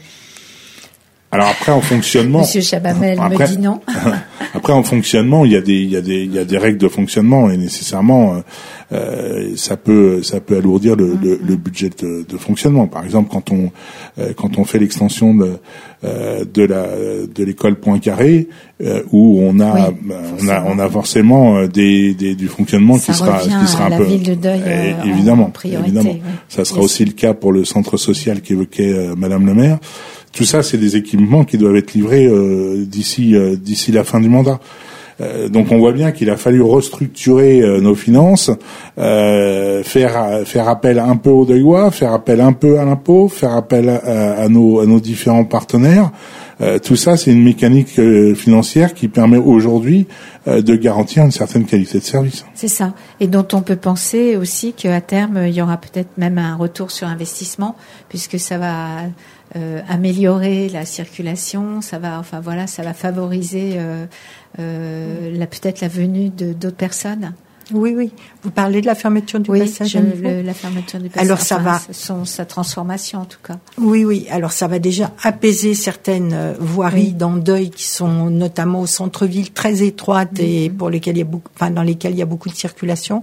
Alors après, en fonctionnement. Monsieur Chabamel après, me dit non. Après, en fonctionnement, il y a des, il y a des, il y a des règles de fonctionnement et nécessairement, euh, ça peut, ça peut alourdir le, mm-hmm. le, le budget de, de fonctionnement. Par exemple, quand on, euh, quand on fait l'extension de, euh, de la, de l'école Poincaré, euh, où on a, oui, on a, on a forcément des, des du fonctionnement ça qui sera, qui sera à un peu. La ville de Deuil, euh, en, évidemment, en priorité, évidemment. Oui. Ça sera yes. aussi le cas pour le centre social qu'évoquait euh, Madame le maire. Tout ça, c'est des équipements qui doivent être livrés euh, d'ici euh, d'ici la fin du mandat. Euh, donc, on voit bien qu'il a fallu restructurer euh, nos finances, euh, faire faire appel un peu aux Deuillois, faire appel un peu à l'impôt, faire appel à, à nos à nos différents partenaires. Euh, tout ça, c'est une mécanique euh, financière qui permet aujourd'hui euh, de garantir une certaine qualité de service. C'est ça, et dont on peut penser aussi qu'à terme, il y aura peut-être même un retour sur investissement, puisque ça va euh, améliorer la circulation, ça va, enfin voilà, ça va favoriser euh, euh, la, peut-être la venue de d'autres personnes. Oui, oui. Vous parlez de la fermeture du oui, passage je, à niveau. Le, la fermeture du passage. Alors ça enfin, va. Son, sa transformation en tout cas. Oui, oui. Alors ça va déjà apaiser certaines euh, voiries oui. dans Deuil qui sont notamment au centre-ville très étroites mmh. et pour lesquelles il y a beaucoup, enfin dans lesquelles il y a beaucoup de circulation.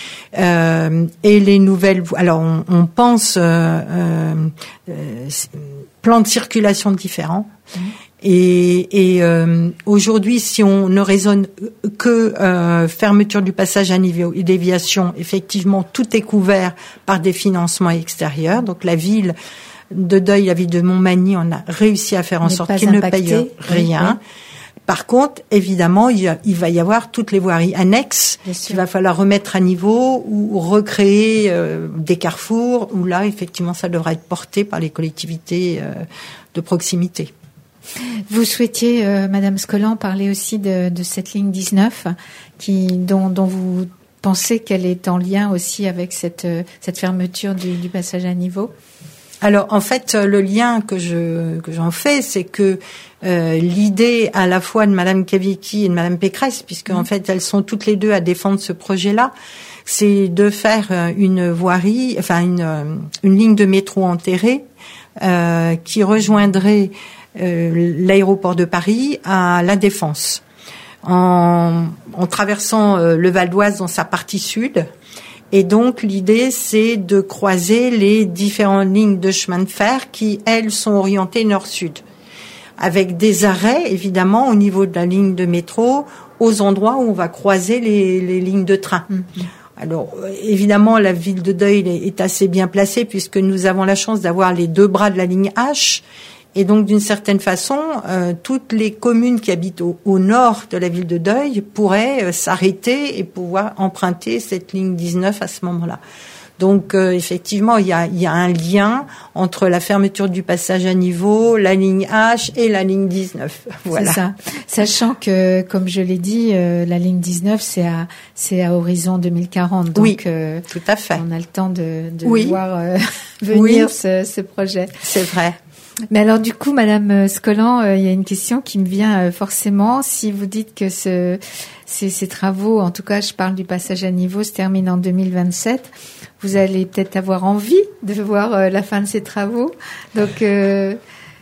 Euh, et les nouvelles. Alors on, on pense euh, euh, euh, plans de circulation différents. Mmh. Et, et euh, aujourd'hui, si on ne raisonne que euh, fermeture du passage à niveau et déviation, effectivement, tout est couvert par des financements extérieurs. Donc la ville de Deuil, la ville de Montmagny, on a réussi à faire en sorte qu'ils ne payent rien. Oui. Par contre, évidemment, il, y a, il va y avoir toutes les voiries annexes qu'il va falloir remettre à niveau ou recréer euh, des carrefours où là, effectivement, ça devra être porté par les collectivités euh, de proximité. Vous souhaitiez, euh, Madame Scollan, parler aussi de, de cette ligne dix-neuf, qui, dont, dont vous pensez qu'elle est en lien aussi avec cette, cette fermeture du, du passage à niveau ? Alors, en fait, le lien que je que j'en fais, c'est que euh, l'idée à la fois de Madame Kawicki et de Madame Pécresse, puisque mmh. en fait elles sont toutes les deux à défendre ce projet-là, c'est de faire une voirie, enfin une une ligne de métro enterrée euh, qui rejoindrait Euh, l'aéroport de Paris à La Défense, en, en traversant euh, le Val d'Oise dans sa partie sud. Et donc l'idée, c'est de croiser les différentes lignes de chemin de fer qui, elles, sont orientées nord-sud, avec des arrêts, évidemment, au niveau de la ligne de métro, aux endroits où on va croiser les, les lignes de train. Mmh. Alors, évidemment, la ville de Deuil est assez bien placée puisque nous avons la chance d'avoir les deux bras de la ligne H. Et donc, d'une certaine façon, euh, toutes les communes qui habitent au, au nord de la ville de Deuil pourraient euh, s'arrêter et pouvoir emprunter cette ligne dix-neuf à ce moment-là. Donc, euh, effectivement, il y a, il y a un lien entre la fermeture du passage à niveau, la ligne H et la ligne dix-neuf. Voilà. C'est ça. Sachant que, comme je l'ai dit, euh, la ligne dix-neuf, c'est à, c'est à horizon deux mille quarante. Donc, oui, euh, tout à fait. On a le temps de, de oui. voir euh, venir oui. ce, ce projet. C'est vrai. Mais alors du coup, Madame Scollan, euh, il y a une question qui me vient euh, forcément. Si vous dites que ce, ces, ces travaux, en tout cas, je parle du passage à niveau, se terminent en deux mille vingt-sept, vous allez peut-être avoir envie de voir euh, la fin de ces travaux. Donc, euh...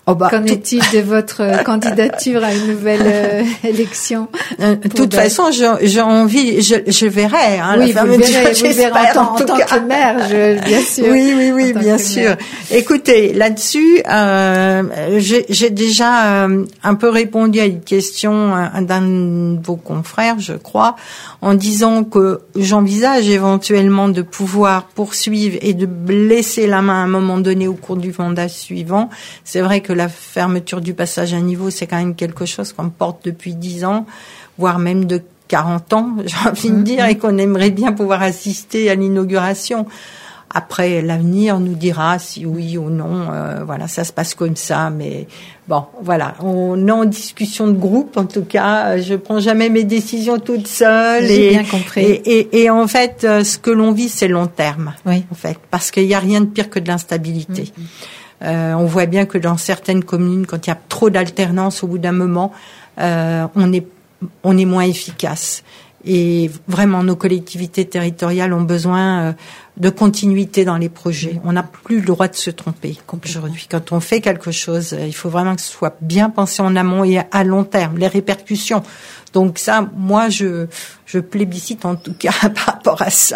Oh bah, Qu'en tout... est-il de votre candidature à une nouvelle euh, élection? De toute façon, j'ai envie, je, je verrai. Hein, oui, vous le verrez, vous le verrez en, tant, en, en tant que maire, je, bien sûr. Oui, oui, oui, bien sûr. Maire. Écoutez, là-dessus, euh, j'ai déjà euh, un peu répondu à une question d'un de vos confrères, je crois, en disant que j'envisage éventuellement de pouvoir poursuivre et de laisser la main à un moment donné au cours du mandat suivant. C'est vrai que la fermeture du passage à niveau, c'est quand même quelque chose qu'on porte depuis dix ans, voire même de quarante ans, j'ai envie de dire, et qu'on aimerait bien pouvoir assister à l'inauguration. Après, l'avenir nous dira si oui ou non. Euh, voilà, ça se passe comme ça, mais bon, voilà, on est en discussion de groupe. En tout cas, je prends jamais mes décisions toute seule. J'ai et, bien compris. Et, et, et en fait, ce que l'on vit, c'est long terme. Oui. En fait, parce qu'il y a rien de pire que de l'instabilité. Mm-hmm. Euh, on voit bien que dans certaines communes, quand il y a trop d'alternance, au bout d'un moment, euh, on est on est moins efficace. Et vraiment, nos collectivités territoriales ont besoin euh, de continuité dans les projets. On n'a plus le droit de se tromper aujourd'hui. Quand on fait quelque chose, il faut vraiment que ce soit bien pensé en amont et à long terme, les répercussions. Donc ça, moi, je, je plébiscite en tout cas par rapport à ça.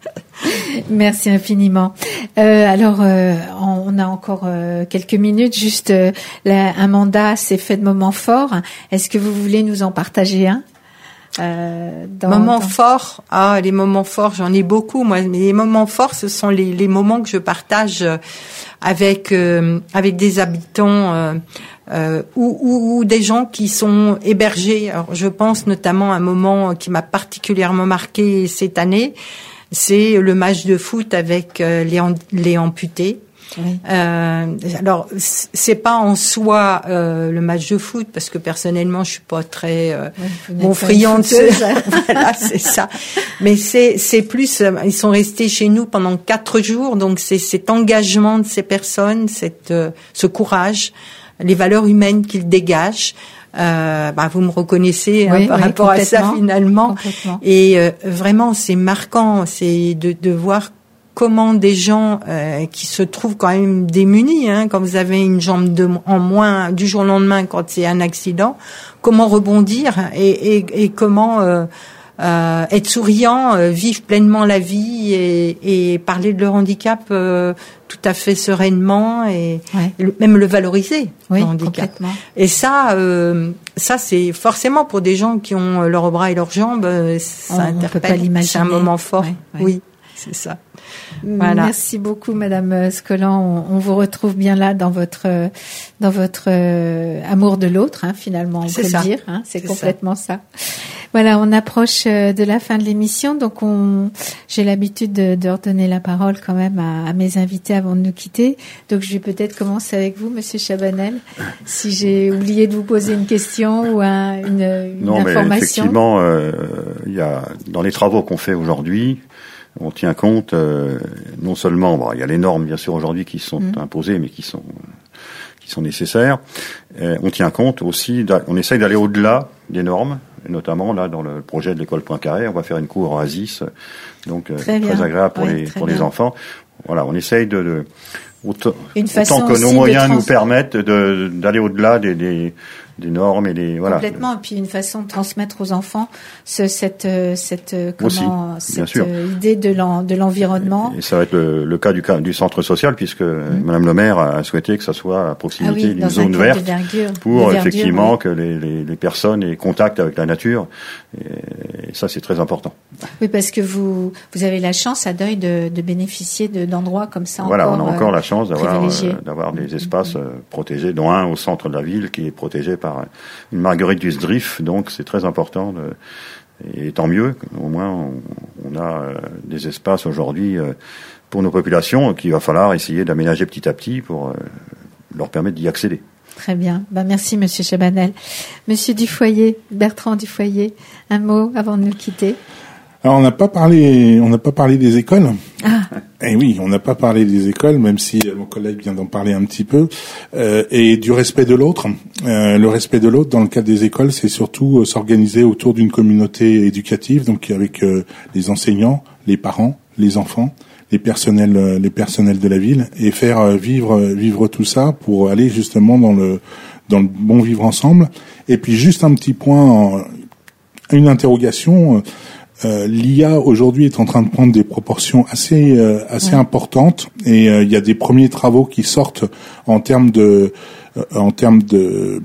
Merci infiniment. Euh, alors, euh, on a encore euh, quelques minutes. Juste, euh, la, un mandat, c'est fait de moments forts. Est-ce que vous voulez nous en partager un? Euh, dans, moments dans... forts, ah les moments forts, j'en ai beaucoup moi. Mais les moments forts, ce sont les, les moments que je partage avec euh, avec des habitants euh, euh, ou, ou, ou des gens qui sont hébergés. Alors, je pense notamment à un moment qui m'a particulièrement marqué cette année. C'est le match de foot avec euh, les, les amputés. Oui. Euh, alors c'est pas en soi euh, le match de foot parce que personnellement je suis pas très euh, oui, bon friand de ce voilà c'est ça mais c'est c'est plus euh, ils sont restés chez nous pendant quatre jours donc c'est cet engagement de ces personnes cette euh, ce courage les valeurs humaines qu'ils dégagent. Euh, bah, vous me reconnaissez oui, hein, par oui, rapport à ça finalement et euh, vraiment c'est marquant c'est de, de voir comment des gens euh, qui se trouvent quand même démunis, hein, quand vous avez une jambe de, en moins du jour au lendemain quand c'est un accident, comment rebondir et, et, et comment euh, euh, être souriant, euh, vivre pleinement la vie et, et parler de leur handicap euh, tout à fait sereinement et, ouais. et le, même le valoriser, oui, le handicap. Complètement. Et ça, euh, ça c'est forcément pour des gens qui ont leurs bras et leurs jambes, ça on, interpelle. On peut pas l'imaginer. C'est un moment fort, ouais, ouais. Oui. C'est ça. Voilà. Merci beaucoup, Madame Scollan. On, on vous retrouve bien là dans votre dans votre euh, amour de l'autre, hein, finalement, on peut ça. le dire. Hein, c'est, c'est complètement ça. ça. Voilà, on approche de la fin de l'émission, donc on, j'ai l'habitude de, de redonner la parole quand même à, à mes invités avant de nous quitter. Donc je vais peut-être commencer avec vous, Monsieur Chabanel, si j'ai oublié de vous poser une question ou un, une, une non, information. Non, mais effectivement, euh, il y a dans les travaux qu'on fait aujourd'hui. On tient compte euh, non seulement, bon, il y a les normes bien sûr aujourd'hui qui sont mmh. imposées, mais qui sont qui sont nécessaires. Euh, on tient compte aussi, on essaye d'aller au-delà des normes, et notamment là dans le projet de l'école Poincaré, on va faire une cour oasis, donc euh, très, très agréable pour ouais, les pour bien. les enfants. Voilà, on essaye de, de autant, autant que nos moyens trans... nous permettent de, d'aller au-delà des, des des normes et des voilà. Complètement, et puis une façon de transmettre aux enfants ce, cette cette comment Aussi, cette idée de l'en, de l'environnement. Et ça va être le, le cas du du centre social puisque mmh. Madame le maire a souhaité que ça soit à proximité ah oui, d'une zone verte pour effectivement oui. que les, les les personnes aient contact avec la nature et, et ça c'est très important. Oui, parce que vous vous avez la chance à Deuil de, de bénéficier de, d'endroits comme ça. Voilà, encore, on a encore euh, la chance d'avoir euh, d'avoir des espaces euh, protégés, dont un au centre de la ville qui est protégé par une Marguerite du Sdrif, donc c'est très important de, et tant mieux, au moins on, on a euh, des espaces aujourd'hui euh, pour nos populations qu'il va falloir essayer d'aménager petit à petit pour euh, leur permettre d'y accéder. Très bien, ben, merci Monsieur Chabanel. Monsieur Dufoyer, Bertrand Dufoyer, un mot avant de nous quitter. Alors on n'a pas parlé, on n'a pas parlé des écoles. Ah. Eh oui, on n'a pas parlé des écoles, même si mon collègue vient d'en parler un petit peu, euh, et du respect de l'autre. Euh, le respect de l'autre, dans le cadre des écoles, c'est surtout euh, s'organiser autour d'une communauté éducative, donc avec euh, les enseignants, les parents, les enfants, les personnels, les personnels de la ville, et faire vivre, vivre tout ça pour aller justement dans le, dans le bon vivre ensemble. Et puis juste un petit point, une interrogation. Euh, L'I A aujourd'hui est en train de prendre des proportions assez euh, assez ouais. importantes, et euh, il y a des premiers travaux qui sortent en termes de euh, en termes de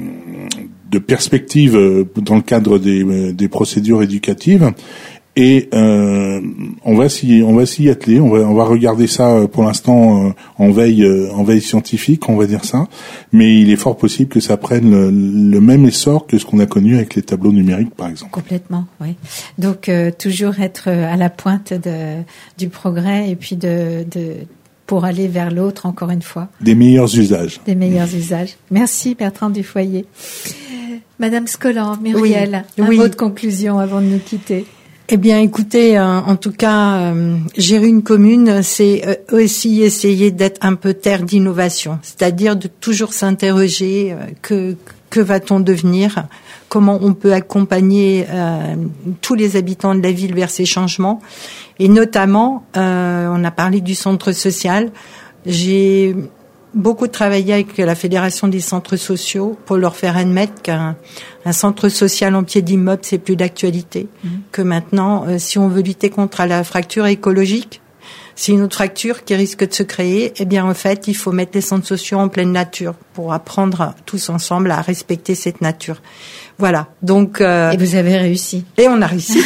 de perspectives euh, dans le cadre des des procédures éducatives. Et euh, on va s'y on va s'y atteler, on va on va regarder ça pour l'instant euh, en veille euh, en veille scientifique, on va dire ça, mais il est fort possible que ça prenne le, le même essor que ce qu'on a connu avec les tableaux numériques par exemple. Complètement, oui. Donc euh, toujours être à la pointe de du progrès, et puis de de pour aller vers l'autre, encore une fois. Des meilleurs usages. Des meilleurs usages. Merci Bertrand Dufoyer. Madame Scollant, Muriel, oui. un oui. mot de conclusion avant de nous quitter. Eh bien, écoutez, euh, en tout cas, euh, gérer une commune, c'est euh, aussi essayer d'être un peu terre d'innovation, c'est-à-dire de toujours s'interroger euh, que que va-t-on devenir, comment on peut accompagner euh, tous les habitants de la ville vers ces changements, et notamment, euh, on a parlé du centre social. J'ai beaucoup travaillé avec la Fédération des centres sociaux pour leur faire admettre qu'un un centre social en pied d'immeuble, c'est plus d'actualité. Mmh. Que maintenant, euh, si on veut lutter contre la fracture écologique, c'est une autre fracture qui risque de se créer. Eh bien, en fait, il faut mettre les centres sociaux en pleine nature pour apprendre tous ensemble à respecter cette nature. Voilà. Donc. Euh, et vous avez réussi. Et on a réussi.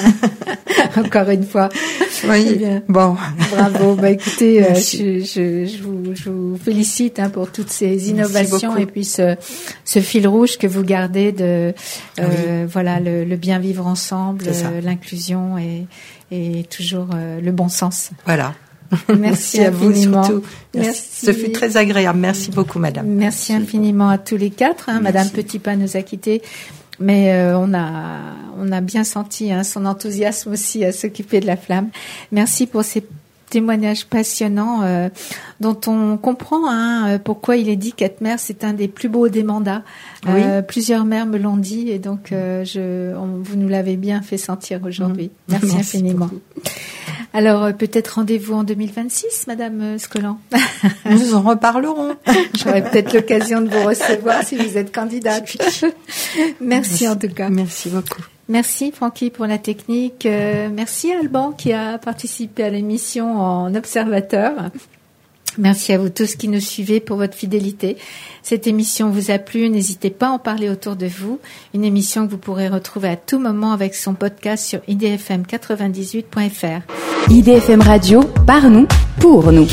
Encore une fois. Oui. Bien. Bon. Bravo. Bah écoutez, euh, je, je, je, vous, je vous félicite hein, pour toutes ces innovations et puis ce, ce fil rouge que vous gardez de, euh, oui. voilà, le, le bien vivre ensemble, euh, l'inclusion et, et toujours euh, le bon sens. Voilà. Merci, Merci à vous surtout. Merci. Ce fut très agréable. Merci beaucoup, madame. Merci infiniment à tous les quatre. Hein. Madame Petitpas nous a quittés, mais euh, on a on a bien senti hein, son enthousiasme aussi à s'occuper de la flamme. Merci pour ces témoignages passionnants euh, dont on comprend hein, pourquoi il est dit qu'être maire c'est un des plus beaux des mandats. Oui. Euh, plusieurs maires me l'ont dit et donc euh, je, on, vous nous l'avez bien fait sentir aujourd'hui. Mmh. Merci, Merci infiniment. Beaucoup. Alors euh, peut-être rendez-vous en deux mille vingt-six, Madame Scollant. Nous en reparlerons. J'aurai peut-être l'occasion de vous recevoir si vous êtes candidate. Merci, Merci en tout cas. Merci beaucoup. Merci Francky pour la technique. Euh, merci Alban qui a participé à l'émission en observateur. Merci à vous tous qui nous suivez pour votre fidélité. Cette émission vous a plu, n'hésitez pas à en parler autour de vous. Une émission que vous pourrez retrouver à tout moment avec son podcast sur i d f m quatre-vingt-dix-huit point f r. I D F M Radio, par nous, pour nous.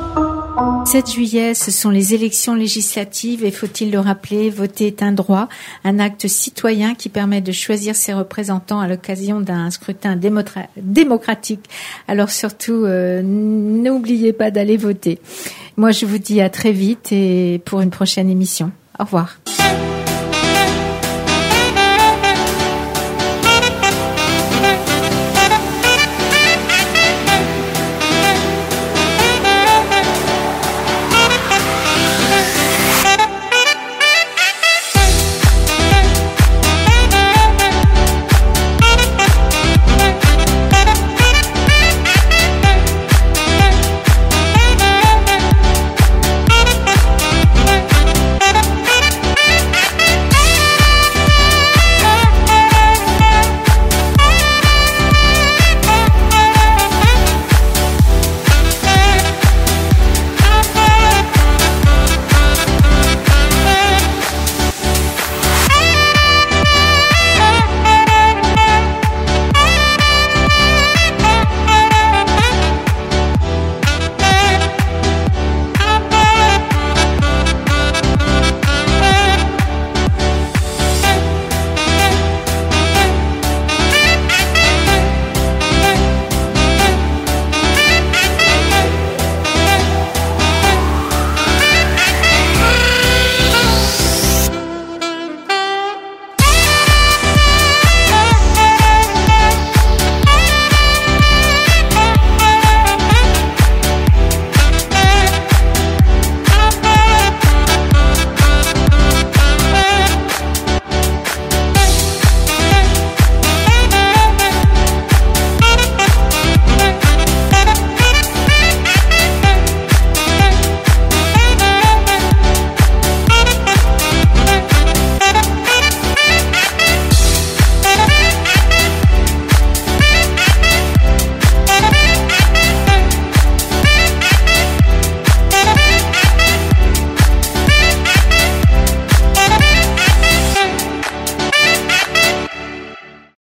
sept juillet, ce sont les élections législatives et faut-il le rappeler, voter est un droit, un acte citoyen qui permet de choisir ses représentants à l'occasion d'un scrutin démotra- démocratique. Alors surtout, euh, n'oubliez pas d'aller voter. Moi, je vous dis à très vite et pour une prochaine émission. Au revoir.